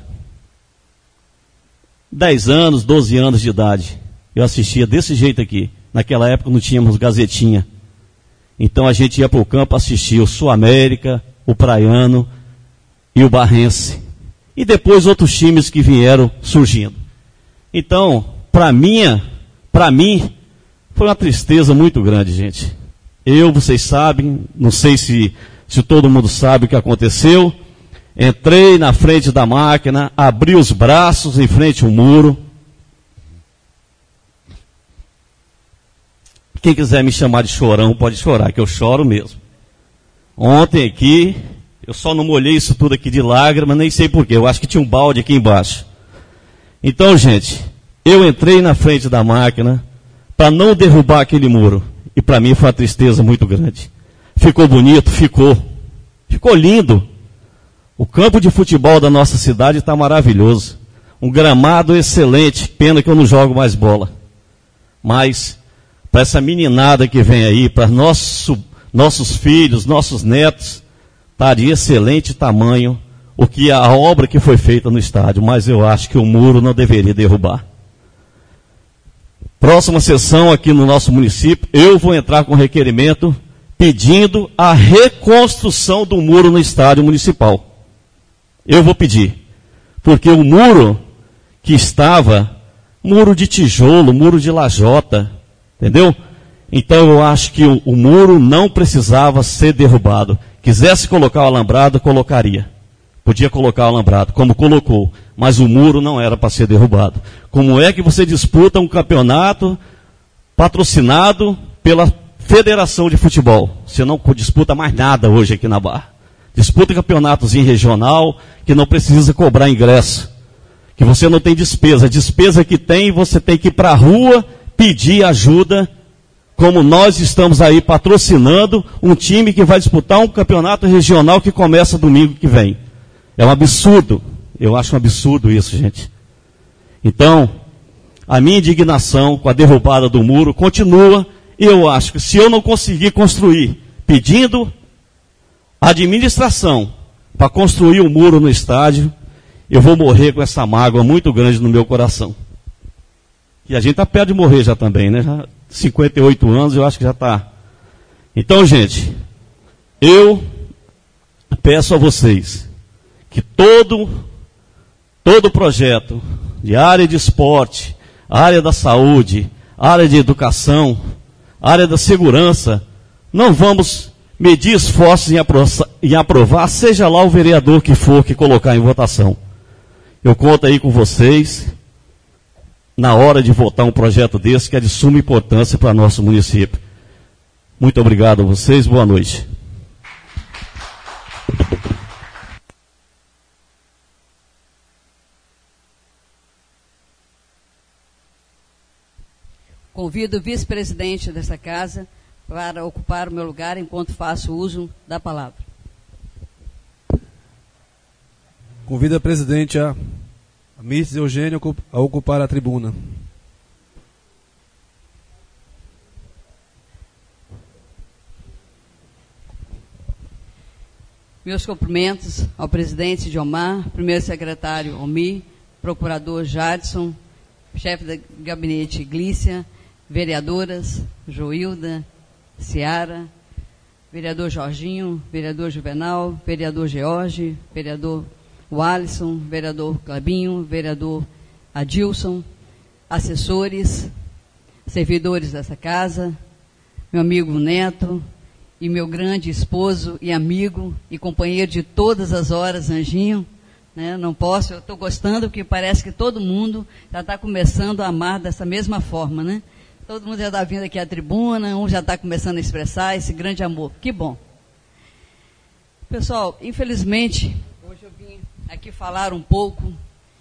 dez anos, doze anos de idade, eu assistia desse jeito aqui. Naquela época não tínhamos gazetinha. Então a gente ia para o campo assistir o Sul América, o Praiano e o Barrense. E depois outros times que vieram surgindo. Então, para minha, para mim, foi uma tristeza muito grande, gente. Eu, vocês sabem, não sei se, se todo mundo sabe o que aconteceu. Entrei na frente da máquina, abri os braços em frente ao muro. Quem quiser me chamar de chorão, pode chorar, que eu choro mesmo. Ontem aqui, eu só não molhei isso tudo aqui de lágrimas, nem sei porquê, eu acho que tinha um balde aqui embaixo. Então, gente, eu entrei na frente da máquina para não derrubar aquele muro. E para mim foi uma tristeza muito grande. Ficou bonito? Ficou. Ficou lindo. O campo de futebol da nossa cidade está maravilhoso. Um gramado excelente. Pena que eu não jogo mais bola. Mas, para essa meninada que vem aí, para nosso, nossos filhos, nossos netos, está de excelente tamanho o que a obra que foi feita no estádio. Mas eu acho que o muro não deveria derrubar. Próxima sessão aqui no nosso município, eu vou entrar com requerimento pedindo a reconstrução do muro no estádio municipal. Eu vou pedir, porque o muro que estava, muro de tijolo, muro de lajota, entendeu? Então eu acho que o, o muro não precisava ser derrubado. Quisesse colocar o alambrado, colocaria. Podia colocar o alambrado, como colocou, mas o muro não era para ser derrubado. Como é que você disputa um campeonato patrocinado pela Federação de Futebol? Você não disputa mais nada hoje aqui na Barra. Disputa campeonatos em regional, que não precisa cobrar ingresso, que você não tem despesa. A despesa que tem, você tem que ir para a rua pedir ajuda, como nós estamos aí patrocinando um time que vai disputar um campeonato regional que começa domingo que vem. É um absurdo. Eu acho um absurdo isso, gente. Então, a minha indignação com a derrubada do muro continua. E eu acho que se eu não conseguir construir, pedindo a administração para construir um muro no estádio, eu vou morrer com essa mágoa muito grande no meu coração. E a gente está perto de morrer já também, né? Já cinquenta e oito anos, eu acho que já está. Então, gente, eu peço a vocês que todo, todo projeto de área de esporte, área da saúde, área de educação, área da segurança, não vamos medir esforços em aprovar, em aprovar, seja lá o vereador que for que colocar em votação. Eu conto aí com vocês na hora de votar um projeto desse, que é de suma importância para nosso município. Muito obrigado a vocês, boa noite. Convido o vice-presidente dessa casa para ocupar o meu lugar enquanto faço uso da palavra. Convido a presidente a Mirtes Eugênio a ocupar a tribuna. Meus cumprimentos ao presidente Diomar, primeiro secretário Almir, procurador Jadson, chefe de gabinete Glícia, vereadoras Joilda, Ciara, vereador Jorginho, vereador Juvenal, vereador George, vereador Walisson, vereador Clabinho, vereador Adilson, assessores, servidores dessa casa, meu amigo Neto e meu grande esposo e amigo e companheiro de todas as horas, Anjinho, né? Não posso, eu estou gostando porque parece que todo mundo já está começando a amar dessa mesma forma, né? Todo mundo já está vindo aqui à tribuna, um já está começando a expressar esse grande amor. Que bom. Pessoal, infelizmente, hoje eu vim aqui falar um pouco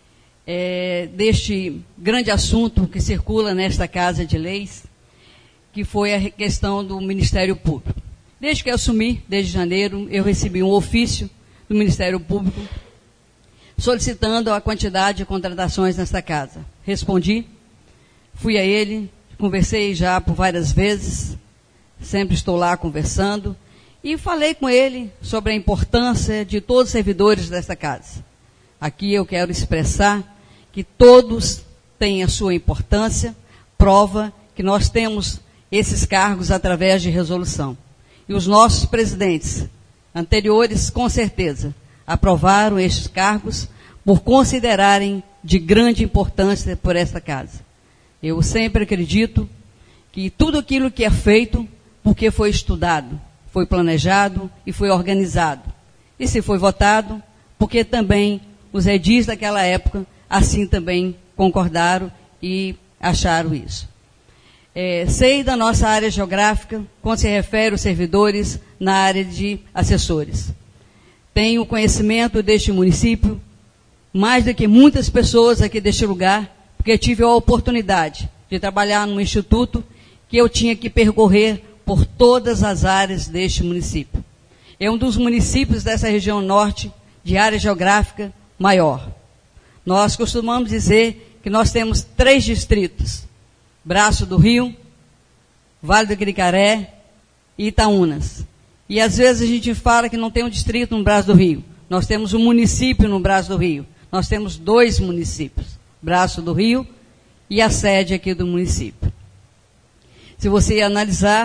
é, deste grande assunto que circula nesta Casa de Leis, que foi a questão do Ministério Público. Desde que eu assumi, desde janeiro, eu recebi um ofício do Ministério Público solicitando a quantidade de contratações nesta casa. Respondi, fui a ele, conversei já por várias vezes, sempre estou lá conversando, e falei com ele sobre a importância de todos os servidores desta casa. Aqui eu quero expressar que todos têm a sua importância, prova que nós temos esses cargos através de resolução. E os nossos presidentes anteriores, com certeza, aprovaram estes cargos por considerarem de grande importância por esta casa. Eu sempre acredito que tudo aquilo que é feito, porque foi estudado, foi planejado e foi organizado. E se foi votado, porque também os edis daquela época assim também concordaram e acharam isso. É, sei da nossa área geográfica, quando se refere aos servidores na área de assessores. Tenho conhecimento deste município, mais do que muitas pessoas aqui deste lugar, porque tive a oportunidade de trabalhar num instituto que eu tinha que percorrer por todas as áreas deste município. É um dos municípios dessa região norte de área geográfica maior. Nós costumamos dizer que nós temos três distritos: Braço do Rio, Vale do Quiricaré e Itaúnas. E às vezes a gente fala que não tem um distrito no Braço do Rio. Nós temos um município no Braço do Rio. Nós temos dois municípios, Braço do Rio e a sede aqui do município. Se você analisar,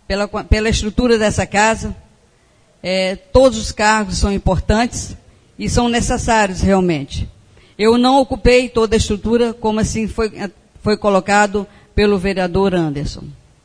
pela, pela estrutura dessa casa. É, todos os cargos são importantes e são necessários realmente. Eu não ocupei toda a estrutura, como assim foi, foi colocado pelo vereador Anderson.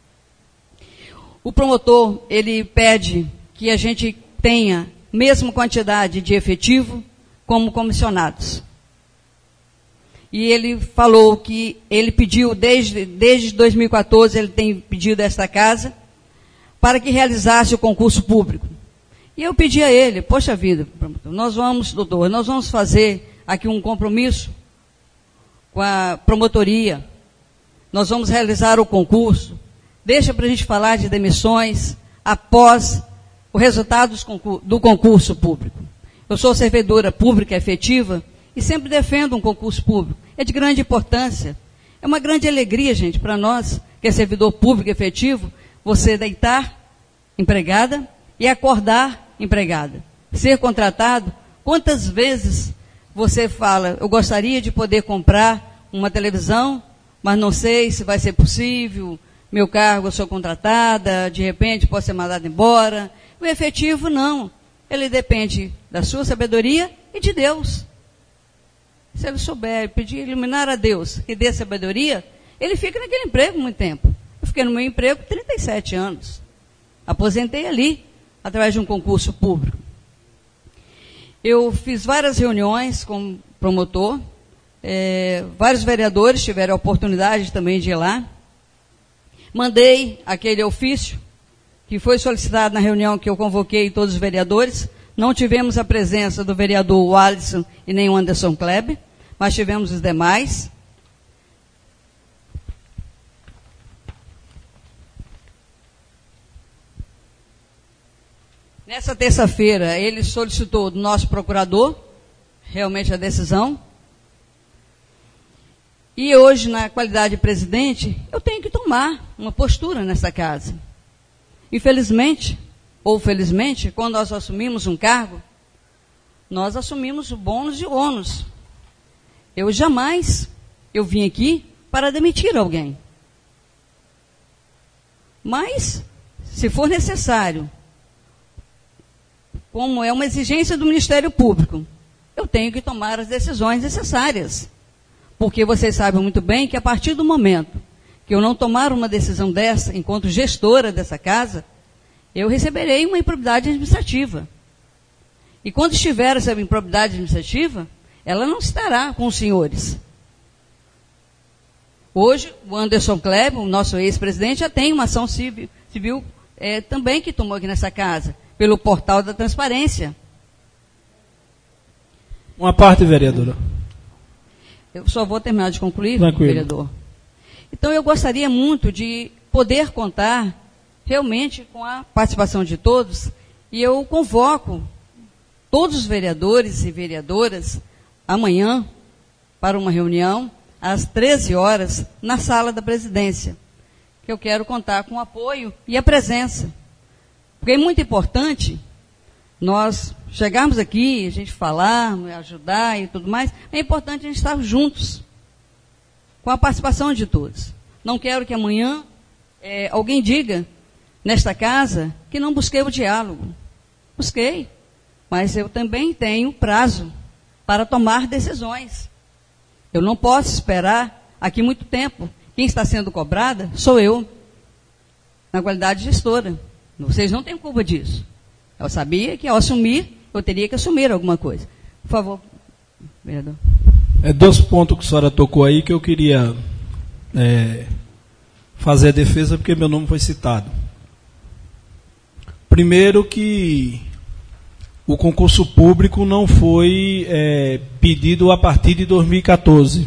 O promotor, ele pede que a gente tenha mesma quantidade de efetivo como comissionados. E ele falou que ele pediu, desde, desde dois mil e quatorze, ele tem pedido a esta casa para que realizasse o concurso público. E eu pedi a ele, poxa vida, nós vamos, doutor, nós vamos fazer aqui um compromisso com a promotoria, nós vamos realizar o concurso, deixa para a gente falar de demissões após o resultado do concurso público. Eu sou servidora pública efetiva e sempre defendo um concurso público. É de grande importância. É uma grande alegria, gente, para nós, que é servidor público efetivo, você deitar empregada e acordar empregada. Ser contratado, quantas vezes você fala, eu gostaria de poder comprar uma televisão, mas não sei se vai ser possível, meu cargo eu sou contratada, de repente posso ser mandado embora. O efetivo não, ele depende da sua sabedoria e de Deus. Se ele souber pedir, iluminar a Deus, que dê sabedoria, ele fica naquele emprego muito tempo. Eu fiquei no meu emprego trinta e sete anos. Aposentei ali, através de um concurso público. Eu fiz várias reuniões com o promotor, é, vários vereadores tiveram a oportunidade também de ir lá. Mandei aquele ofício que foi solicitado na reunião que eu convoquei todos os vereadores. Não tivemos a presença do vereador Alisson e nem o Anderson Kleber, mas tivemos os demais. Nessa terça-feira, ele solicitou do nosso procurador, realmente a decisão. E hoje, na qualidade de presidente, eu tenho que tomar uma postura nessa casa. Infelizmente, ou felizmente, quando nós assumimos um cargo, nós assumimos o bônus e o ônus. Eu jamais, eu vim aqui para demitir alguém. Mas, se for necessário, como é uma exigência do Ministério Público, eu tenho que tomar as decisões necessárias. Porque vocês sabem muito bem que a partir do momento que eu não tomar uma decisão dessa, enquanto gestora dessa casa, eu receberei uma improbidade administrativa. E quando estiver essa improbidade administrativa, ela não estará com os senhores. Hoje, o Anderson Kleber, o nosso ex-presidente, já tem uma ação civil, civil é, também que tomou aqui nessa casa, pelo portal da transparência. Uma parte, vereadora. Eu só vou terminar de concluir, Tranquilo. vereador. Então, eu gostaria muito de poder contar realmente com a participação de todos, e eu convoco todos os vereadores e vereadoras amanhã para uma reunião às treze horas na sala da presidência, que eu quero contar com o apoio e a presença. Porque é muito importante nós chegarmos aqui, a gente falar, ajudar e tudo mais, é importante a gente estar juntos, com a participação de todos. Não quero que amanhã é, alguém diga nesta casa que não busquei o diálogo. Busquei, mas eu também tenho prazo para tomar decisões. Eu não posso esperar aqui muito tempo. Quem está sendo cobrada sou eu, na qualidade de gestora. Vocês não têm culpa disso. Eu sabia que ao assumir, eu teria que assumir alguma coisa. Por favor, vereador. É dois pontos que a senhora tocou aí que eu queria é, fazer a defesa, porque meu nome foi citado. Primeiro que o concurso público não foi é, pedido a partir de dois mil e quatorze.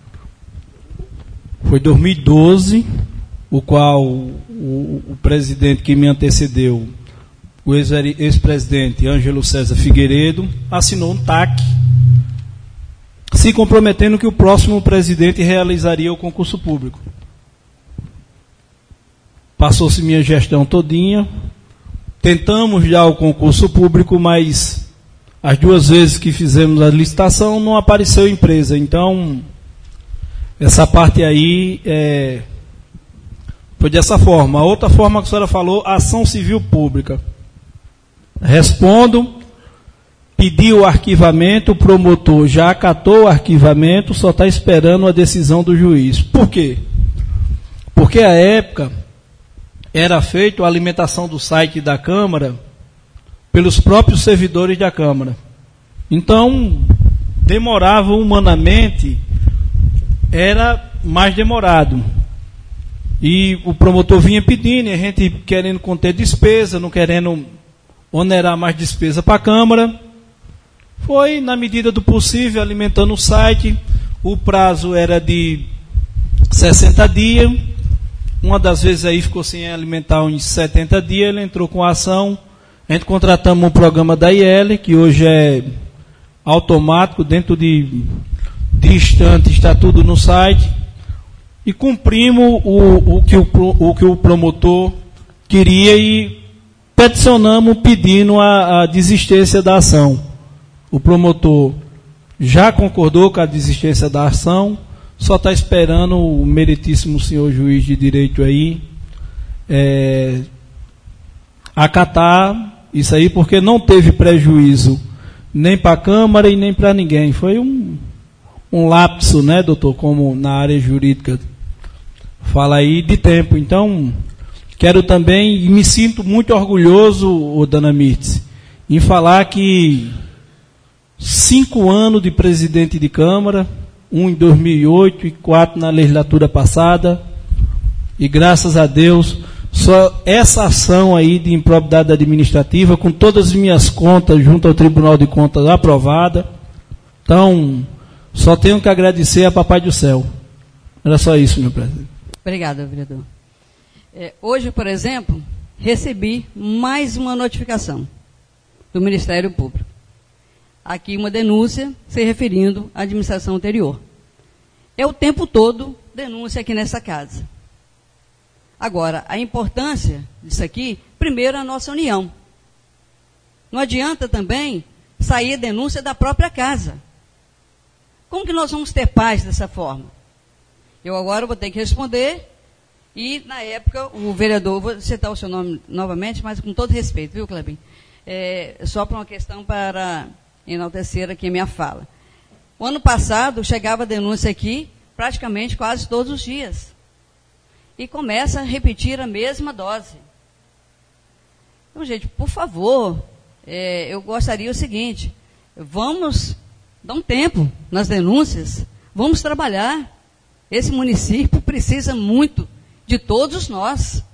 Foi dois mil e doze, o qual o, o presidente que me antecedeu, o ex-presidente Ângelo César Figueiredo, assinou um T A C, se comprometendo que o próximo presidente realizaria o concurso público. Passou-se minha gestão todinha, tentamos já o concurso público, mas as duas vezes que fizemos a licitação não apareceu empresa. Então, essa parte aí, é, o Foi dessa forma. A outra forma que a senhora falou, ação civil pública. Respondo, pediu o arquivamento, o promotor já acatou o arquivamento, só está esperando a decisão do juiz. Por quê? Porque à época era feita a alimentação do site da Câmara pelos próprios servidores da Câmara. Então, demorava humanamente, era mais demorado. E o promotor vinha pedindo, e a gente querendo conter despesa, não querendo onerar mais despesa para a Câmara. Foi, na medida do possível, alimentando o site. O prazo era de sessenta dias. Uma das vezes aí ficou sem alimentar uns setenta dias, ele entrou com a ação. A gente contratamos um programa da I L, que hoje é automático, dentro de, de instante está tudo no site. E cumprimos o, o, que o, o que o promotor queria e peticionamos pedindo a, a desistência da ação. O promotor já concordou com a desistência da ação, só está esperando o meritíssimo senhor juiz de direito aí é, acatar isso aí, porque não teve prejuízo nem para a Câmara e nem para ninguém. Foi um, um lapso, né, doutor, como na área jurídica fala aí, de tempo. Então, quero também, e me sinto muito orgulhoso, ô, dona Mirtz, em falar que cinco anos de presidente de Câmara, um em dois mil e oito e quatro na legislatura passada, e graças a Deus, só essa ação aí de improbidade administrativa, com todas as minhas contas junto ao Tribunal de Contas aprovada. Então, só tenho que agradecer a Papai do Céu. Era só isso, meu presidente. Obrigada, vereador. É, hoje, por exemplo, recebi mais uma notificação do Ministério Público. Aqui uma denúncia se referindo à administração anterior. É o tempo todo denúncia aqui nessa casa. Agora, a importância disso aqui, primeiro, a nossa união. Não adianta também sair denúncia da própria casa. Como que nós vamos ter paz dessa forma? Eu agora vou ter que responder, e na época o vereador, vou citar o seu nome novamente, mas com todo respeito, viu, Clebinho? É, só para uma questão para enaltecer aqui a minha fala. O ano passado chegava a denúncia aqui praticamente quase todos os dias. E começa a repetir a mesma dose. Então, gente, por favor, é, eu gostaria o seguinte, vamos dar um tempo nas denúncias, vamos trabalhar. Esse município precisa muito de todos nós.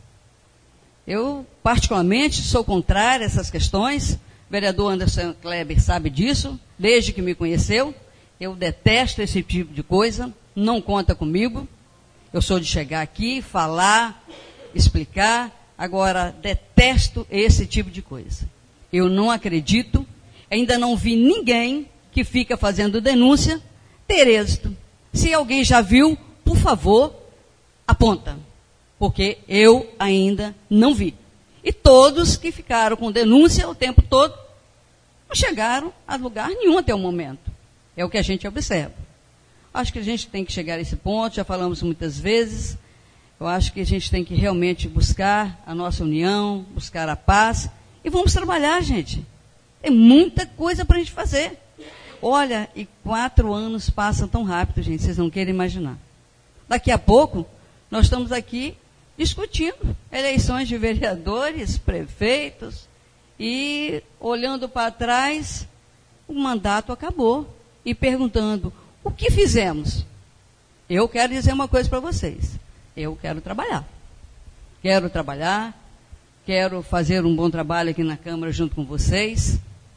Eu, particularmente, sou contrária a essas questões. O vereador Anderson Kleber sabe disso, desde que me conheceu. Eu detesto esse tipo de coisa, não conta comigo. Eu sou de chegar aqui, falar, explicar. Agora, detesto esse tipo de coisa. Eu não acredito, ainda não vi ninguém que fica fazendo denúncia ter êxito. Se alguém já viu, por favor, aponta, porque eu ainda não vi. E todos que ficaram com denúncia o tempo todo, não chegaram a lugar nenhum até o momento. É o que a gente observa. Acho que a gente tem que chegar a esse ponto, já falamos muitas vezes. Eu acho que a gente tem que realmente buscar a nossa união, buscar a paz. E vamos trabalhar, gente. Tem muita coisa para a gente fazer. Olha, e quatro anos passam tão rápido, gente, vocês não querem imaginar. Daqui a pouco, nós estamos aqui discutindo eleições de vereadores, prefeitos, e olhando para trás, o mandato acabou. E perguntando, o que fizemos? Eu quero dizer uma coisa para vocês. Eu quero trabalhar. Quero trabalhar, quero fazer um bom trabalho aqui na Câmara junto com vocês.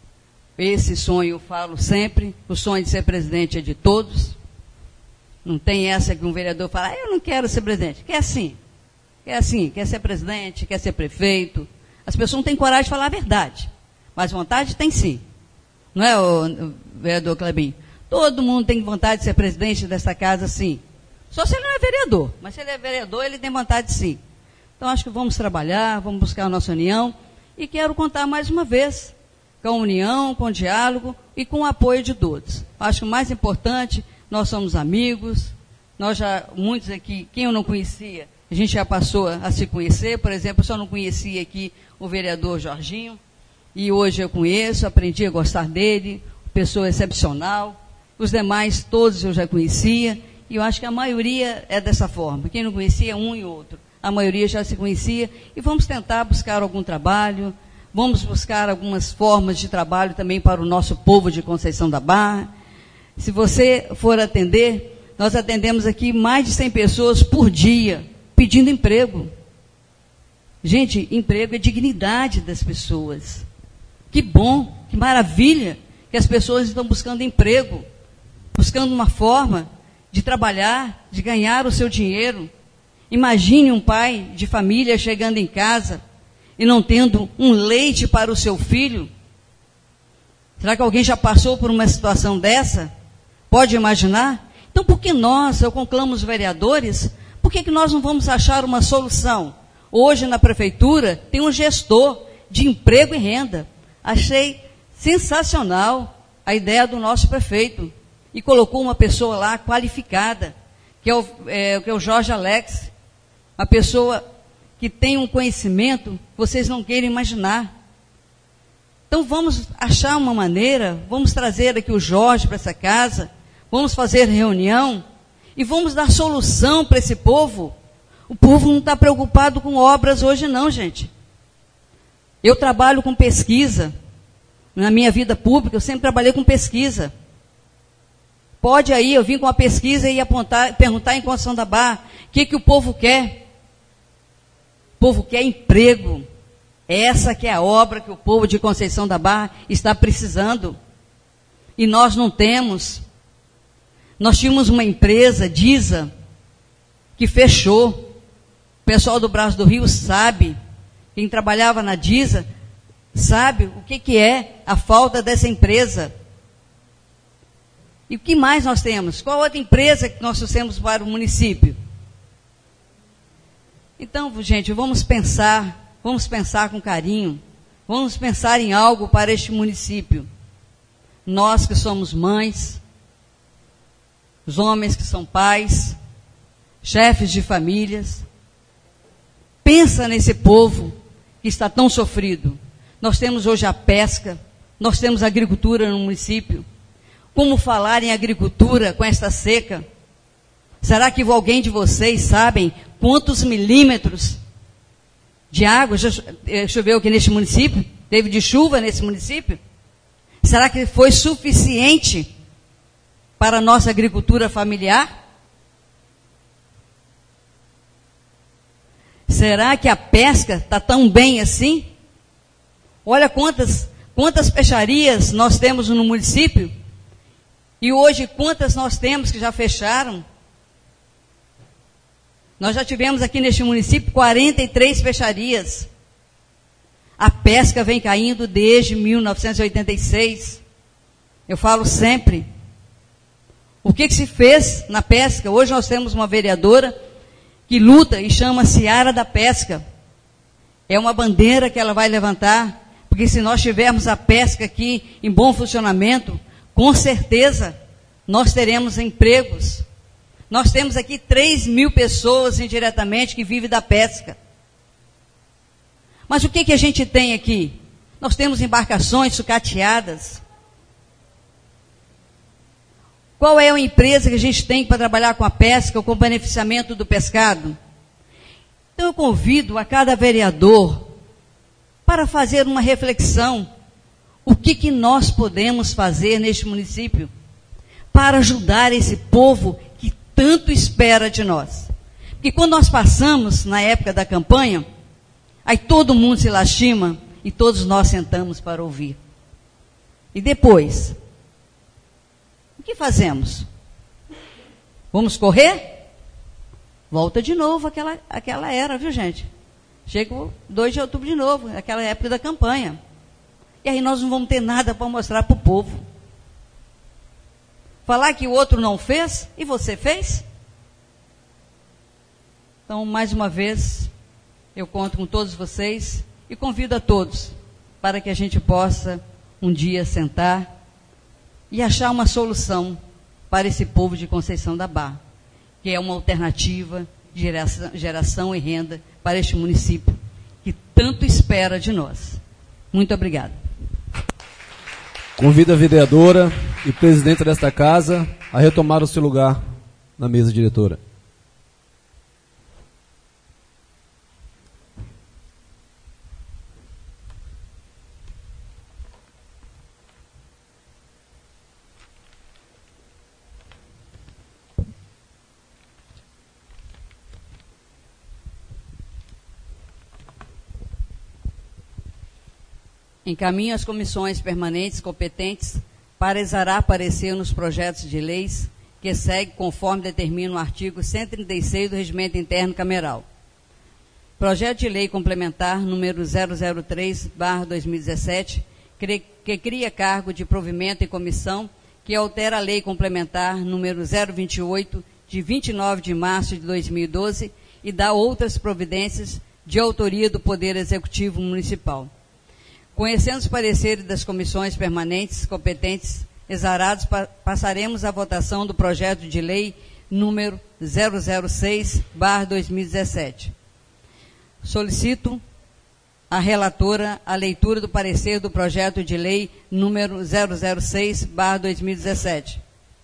Esse sonho eu falo sempre, o sonho de ser presidente é de todos. Não tem essa que um vereador fala, ah, eu não quero ser presidente. Quer sim, quer sim, quer ser presidente, quer ser prefeito. As pessoas não têm coragem de falar a verdade, mas vontade tem sim. Não é, o, o vereador Clebinho? Todo mundo tem vontade de ser presidente dessa casa, sim. Só se ele não é vereador, mas se ele é vereador, ele tem vontade sim. Então, acho que vamos trabalhar, vamos buscar a nossa união, e quero contar mais uma vez com a união, com o diálogo e com o apoio de todos. Acho que o mais importante, nós somos amigos, nós já, muitos aqui, quem eu não conhecia, a gente já passou a se conhecer. Por exemplo, eu só não conhecia aqui o vereador Jorginho, e hoje eu conheço, aprendi a gostar dele, pessoa excepcional. Os demais, todos eu já conhecia, e eu acho que a maioria é dessa forma. Quem não conhecia, um e outro. A maioria já se conhecia, e vamos tentar buscar algum trabalho, vamos buscar algumas formas de trabalho também para o nosso povo de Conceição da Barra. Se você for atender, nós atendemos aqui mais de cem pessoas por dia, pedindo emprego. Gente, emprego é dignidade das pessoas. Que bom, que maravilha que as pessoas estão buscando emprego, buscando uma forma de trabalhar, de ganhar o seu dinheiro. Imagine um pai de família chegando em casa e não tendo um leite para o seu filho. Será que alguém já passou por uma situação dessa? Pode imaginar? Então, por que nós, eu conclamo os vereadores, por que, que nós não vamos achar uma solução? Hoje, na prefeitura, tem um gestor de emprego e renda. Achei sensacional a ideia do nosso prefeito. E colocou uma pessoa lá qualificada, que é o, é, que é o Jorge Alex. Uma pessoa que tem um conhecimento que vocês não querem imaginar. Então vamos achar uma maneira, vamos trazer aqui o Jorge para essa casa, vamos fazer reunião e vamos dar solução para esse povo. O povo não está preocupado com obras hoje não, gente. Eu trabalho com pesquisa. Na minha vida pública, eu sempre trabalhei com pesquisa. Pode aí, eu vim com uma pesquisa e apontar, perguntar em Conceição da Barra, o que, que o povo quer? O povo quer emprego. Essa que é a obra que o povo de Conceição da Barra está precisando. E nós não temos. Nós tínhamos uma empresa, Disa, que fechou. O pessoal do Braço do Rio sabe. Quem trabalhava na Disa sabe o que, que é a falta dessa empresa. E o que mais nós temos? Qual outra empresa que nós trouxemos para o município? Então, gente, vamos pensar, vamos pensar com carinho, vamos pensar em algo para este município. Nós que somos mães, os homens que são pais, chefes de famílias, pensa nesse povo que está tão sofrido. Nós temos hoje a pesca, nós temos a agricultura no município. Como falar em agricultura com esta seca? Será que alguém de vocês sabem quantos milímetros de água já choveu aqui neste município? Teve de chuva nesse município? Será que foi suficiente para a nossa agricultura familiar? Será que a pesca está tão bem assim? Olha quantas, quantas peixarias nós temos no município. E hoje, quantas nós temos que já fecharam? Nós já tivemos aqui neste município quarenta e três peixarias. A pesca vem caindo desde mil novecentos e oitenta e seis. Eu falo sempre. O que, que se fez na pesca? Hoje nós temos uma vereadora que luta e chama Seara da Pesca. É uma bandeira que ela vai levantar. Porque se nós tivermos a pesca aqui em bom funcionamento, com certeza nós teremos empregos. Nós temos aqui três mil pessoas indiretamente que vivem da pesca. Mas o que, que a gente tem aqui? Nós temos embarcações sucateadas. Qual é a empresa que a gente tem para trabalhar com a pesca ou com o beneficiamento do pescado? Então eu convido a cada vereador para fazer uma reflexão. O que, que nós podemos fazer neste município para ajudar esse povo que tanto espera de nós? Porque quando nós passamos na época da campanha, aí todo mundo se lastima e todos nós sentamos para ouvir. E depois, o que fazemos? Vamos correr? Volta de novo aquela, aquela era, viu gente? Chega o dois de outubro de novo, aquela época da campanha. E aí nós não vamos ter nada para mostrar para o povo. Falar que o outro não fez e você fez? Então, mais uma vez, eu conto com todos vocês e convido a todos para que a gente possa um dia sentar e achar uma solução para esse povo de Conceição da Barra, que é uma alternativa de geração, geração e renda para este município, que tanto espera de nós. Muito obrigada. Convido a vereadora e presidenta desta casa a retomar o seu lugar na mesa diretora. Encaminho as comissões permanentes competentes para exarar parecer nos projetos de leis que segue conforme determina o artigo cento e trinta e seis do Regimento Interno Cameral. Projeto de lei complementar número zero zero três barra dois mil e dezessete, que cria cargo de provimento em comissão, que altera a lei complementar número zero vinte e oito, de vinte e nove de março de dois mil e doze, e dá outras providências de autoria do Poder Executivo Municipal. Conhecendo os pareceres das comissões permanentes competentes exarados, pa passaremos à votação do projeto de lei número zero zero seis barra dois mil e dezessete. Solicito à relatora a leitura do parecer do projeto de lei número zero zero seis barra dois mil e dezessete.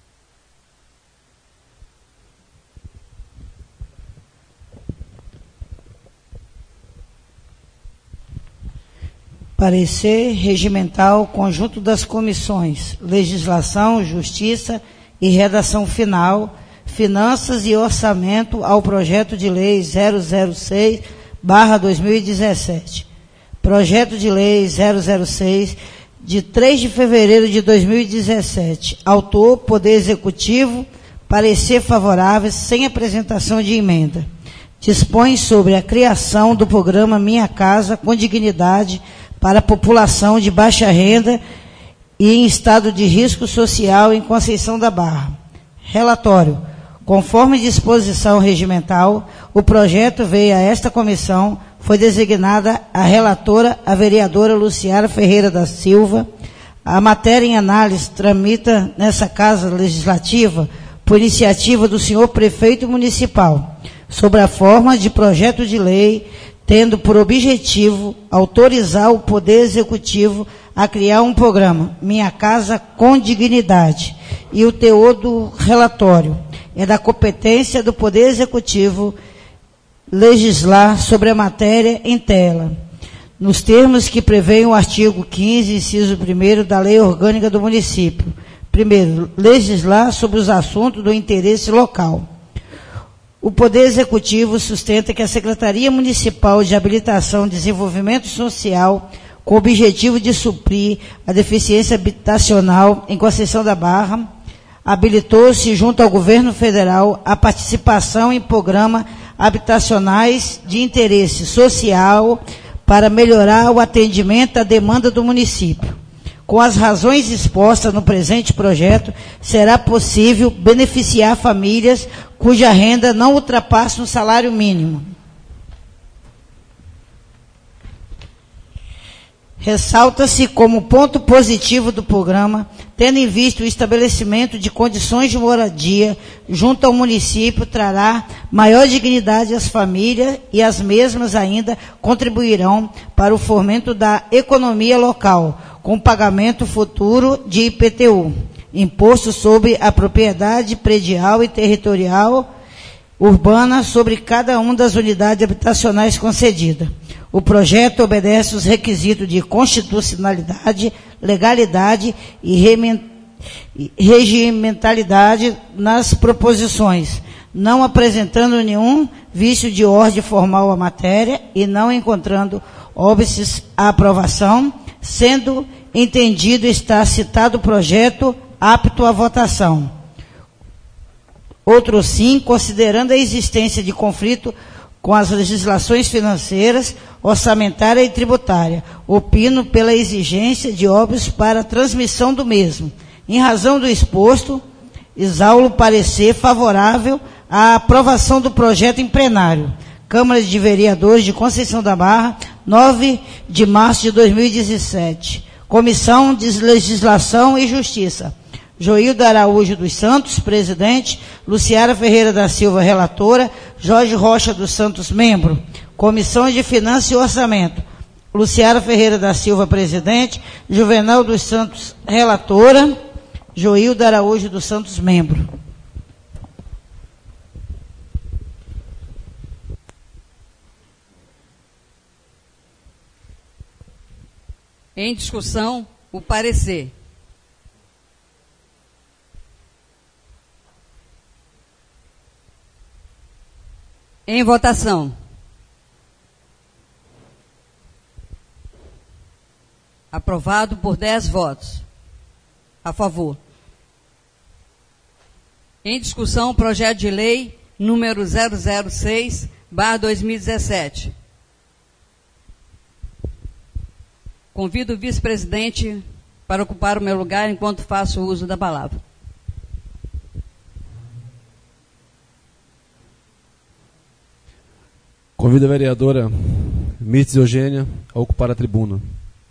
Parecer regimental conjunto das comissões Legislação, Justiça e Redação Final, Finanças e Orçamento ao projeto de lei zero zero seis barra dois mil e dezessete. Projeto de lei zero zero seis de três de fevereiro de dois mil e dezessete. Autor, Poder Executivo, parecer favorável sem apresentação de emenda. Dispõe sobre a criação do programa Minha Casa com Dignidade para a população de baixa renda e em estado de risco social em Conceição da Barra. Relatório. Conforme disposição regimental, o projeto veio a esta comissão, foi designada a relatora, a vereadora Luciara Ferreira da Silva. A matéria em análise tramita nessa Casa Legislativa por iniciativa do senhor Prefeito Municipal, sobre a forma de projeto de lei, tendo por objetivo autorizar o Poder Executivo a criar um programa, Minha Casa com Dignidade. E o teor do relatório é da competência do Poder Executivo legislar sobre a matéria em tela, nos termos que prevêem o artigo quinze, inciso primeiro da Lei Orgânica do Município. Primeiro, legislar sobre os assuntos do interesse local. O Poder Executivo sustenta que a Secretaria Municipal de Habilitação e Desenvolvimento Social, com o objetivo de suprir a deficiência habitacional em Conceição da Barra, habilitou-se junto ao Governo Federal a participação em programas habitacionais de interesse social para melhorar o atendimento à demanda do município. Com as razões expostas no presente projeto, será possível beneficiar famílias cuja renda não ultrapasse o salário mínimo. Ressalta-se como ponto positivo do programa, tendo em vista o estabelecimento de condições de moradia junto ao município, trará maior dignidade às famílias e as mesmas ainda contribuirão para o fomento da economia local, com pagamento futuro de I P T U, Imposto sobre a Propriedade Predial e Territorial Urbana sobre cada uma das unidades habitacionais concedidas. O projeto obedece os requisitos de constitucionalidade, legalidade e regimentalidade nas proposições, não apresentando nenhum vício de ordem formal à matéria e não encontrando óbices à aprovação, sendo entendido estar citado o projeto apto à votação. Outro sim, considerando a existência de conflito com as legislações financeiras, orçamentária e tributária, opino pela exigência de óbitos para a transmissão do mesmo. Em razão do exposto, exaulo parecer favorável à aprovação do projeto em plenário. Câmara de Vereadores de Conceição da Barra, nove de março de dois mil e dezessete. Comissão de Legislação e Justiça. Joildo Araújo dos Santos, presidente. Luciara Ferreira da Silva, relatora. Jorge Rocha dos Santos, membro. Comissão de Finanças e Orçamento, Luciara Ferreira da Silva, presidente. Juvenal dos Santos, relatora. Joilda Araújo dos Santos, membro. Em discussão, o parecer. Em votação. Aprovado por dez votos. A favor. Em discussão, o projeto de lei número zero zero seis barra dois mil e dezessete. Convido o vice-presidente para ocupar o meu lugar enquanto faço uso da palavra. Convido a vereadora Mirtz Eugênia a ocupar a tribuna.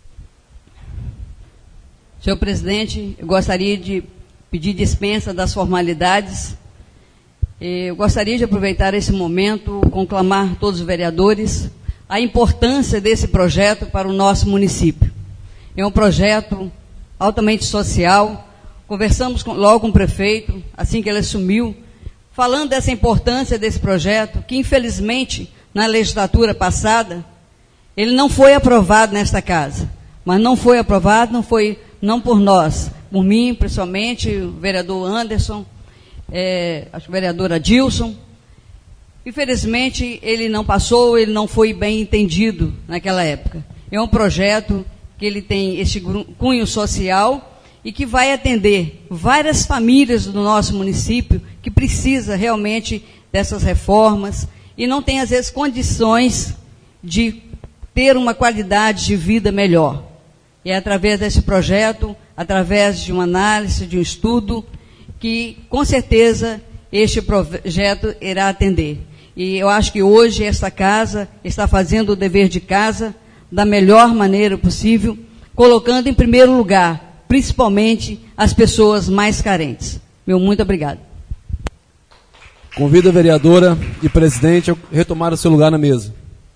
Senhor presidente, eu gostaria de pedir dispensa das formalidades. Eu gostaria de aproveitar esse momento, conclamar todos os vereadores a importância desse projeto para o nosso município. É um projeto altamente social. Conversamos com, logo com o prefeito, assim que ele assumiu, falando dessa importância desse projeto, que infelizmente, na legislatura passada, ele não foi aprovado nesta casa. Mas não foi aprovado, não foi, não por nós, por mim, principalmente, o vereador Anderson, é, acho que o vereador Adilson. Infelizmente, ele não passou, ele não foi bem entendido naquela época. É um projeto que ele tem esse cunho social e que vai atender várias famílias do nosso município que precisa realmente dessas reformas e não tem, às vezes, condições de ter uma qualidade de vida melhor. E é através desse projeto, através de uma análise, de um estudo, que, com certeza, este projeto irá atender. E eu acho que hoje esta casa está fazendo o dever de casa da melhor maneira possível, colocando em primeiro lugar, principalmente, as pessoas mais carentes. Meu muito obrigado. Convido a vereadora e presidente a retomar o seu lugar na mesa.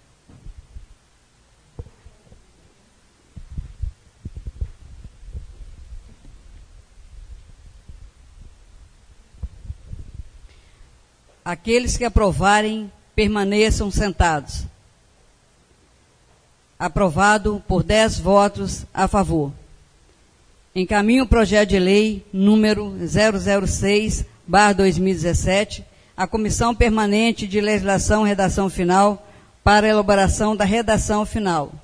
Aqueles que aprovarem, permaneçam sentados. Aprovado por dez votos a favor. Encaminho o projeto de lei número zero zero seis barra dois mil e dezessete à Comissão Permanente de Legislação e Redação Final para a elaboração da redação final.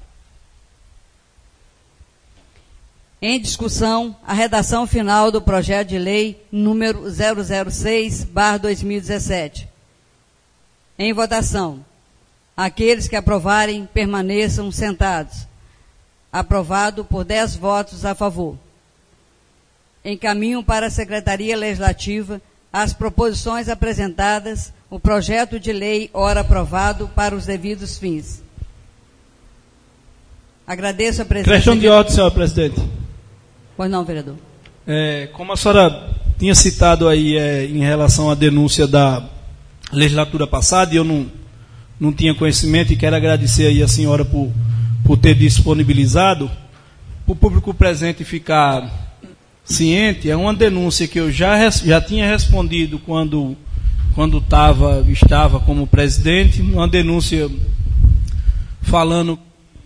Em discussão, a redação final do projeto de lei número zero zero seis barra dois mil e dezessete. Em votação. Aqueles que aprovarem, permaneçam sentados. Aprovado por dez votos a favor. Encaminho para a Secretaria Legislativa as proposições apresentadas, o projeto de lei ora aprovado para os devidos fins. Agradeço a presença... Questão de ordem, senhor presidente. Pois não, vereador. É, como a senhora tinha citado aí é, em relação à denúncia da legislatura passada, e eu não, não tinha conhecimento, e quero agradecer aí a senhora por, por ter disponibilizado, para o público presente ficar ciente, é uma denúncia que eu já, já tinha respondido quando, quando tava, estava como presidente, uma denúncia falando...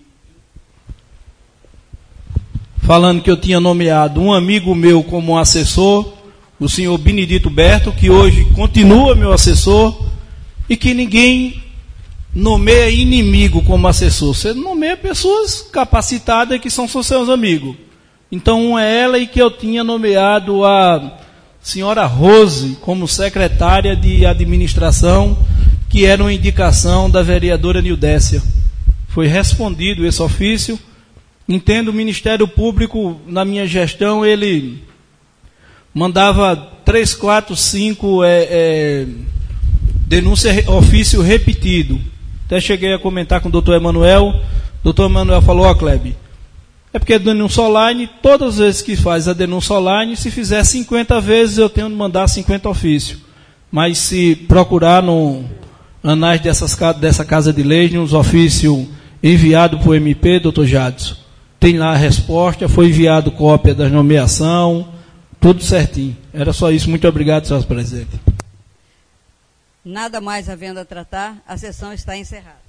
falando que eu tinha nomeado um amigo meu como assessor, o senhor Benedito Berto, que hoje continua meu assessor, e que ninguém nomeia inimigo como assessor. Você nomeia pessoas capacitadas que são seus amigos. Então, uma é ela, e que eu tinha nomeado a senhora Rose como secretária de administração, que era uma indicação da vereadora Nildécia. Foi respondido esse ofício. Entendo, o Ministério Público, na minha gestão, ele mandava três, quatro, cinco é, é, denúncia, ofício repetido. Até cheguei a comentar com o doutor Emanuel. O doutor Emanuel falou: ó, Kleber, é porque é denúncia online, todas as vezes que faz a denúncia online, se fizer cinquenta vezes, eu tenho de mandar cinquenta ofícios. Mas se procurar no, anais dessas, dessa Casa de Leis, nos ofícios enviados para o M P, doutor Jadson. Tem lá a resposta, foi enviado cópia da nomeação, tudo certinho. Era só isso. Muito obrigado, senhor presidente. Nada mais havendo a tratar, a sessão está encerrada.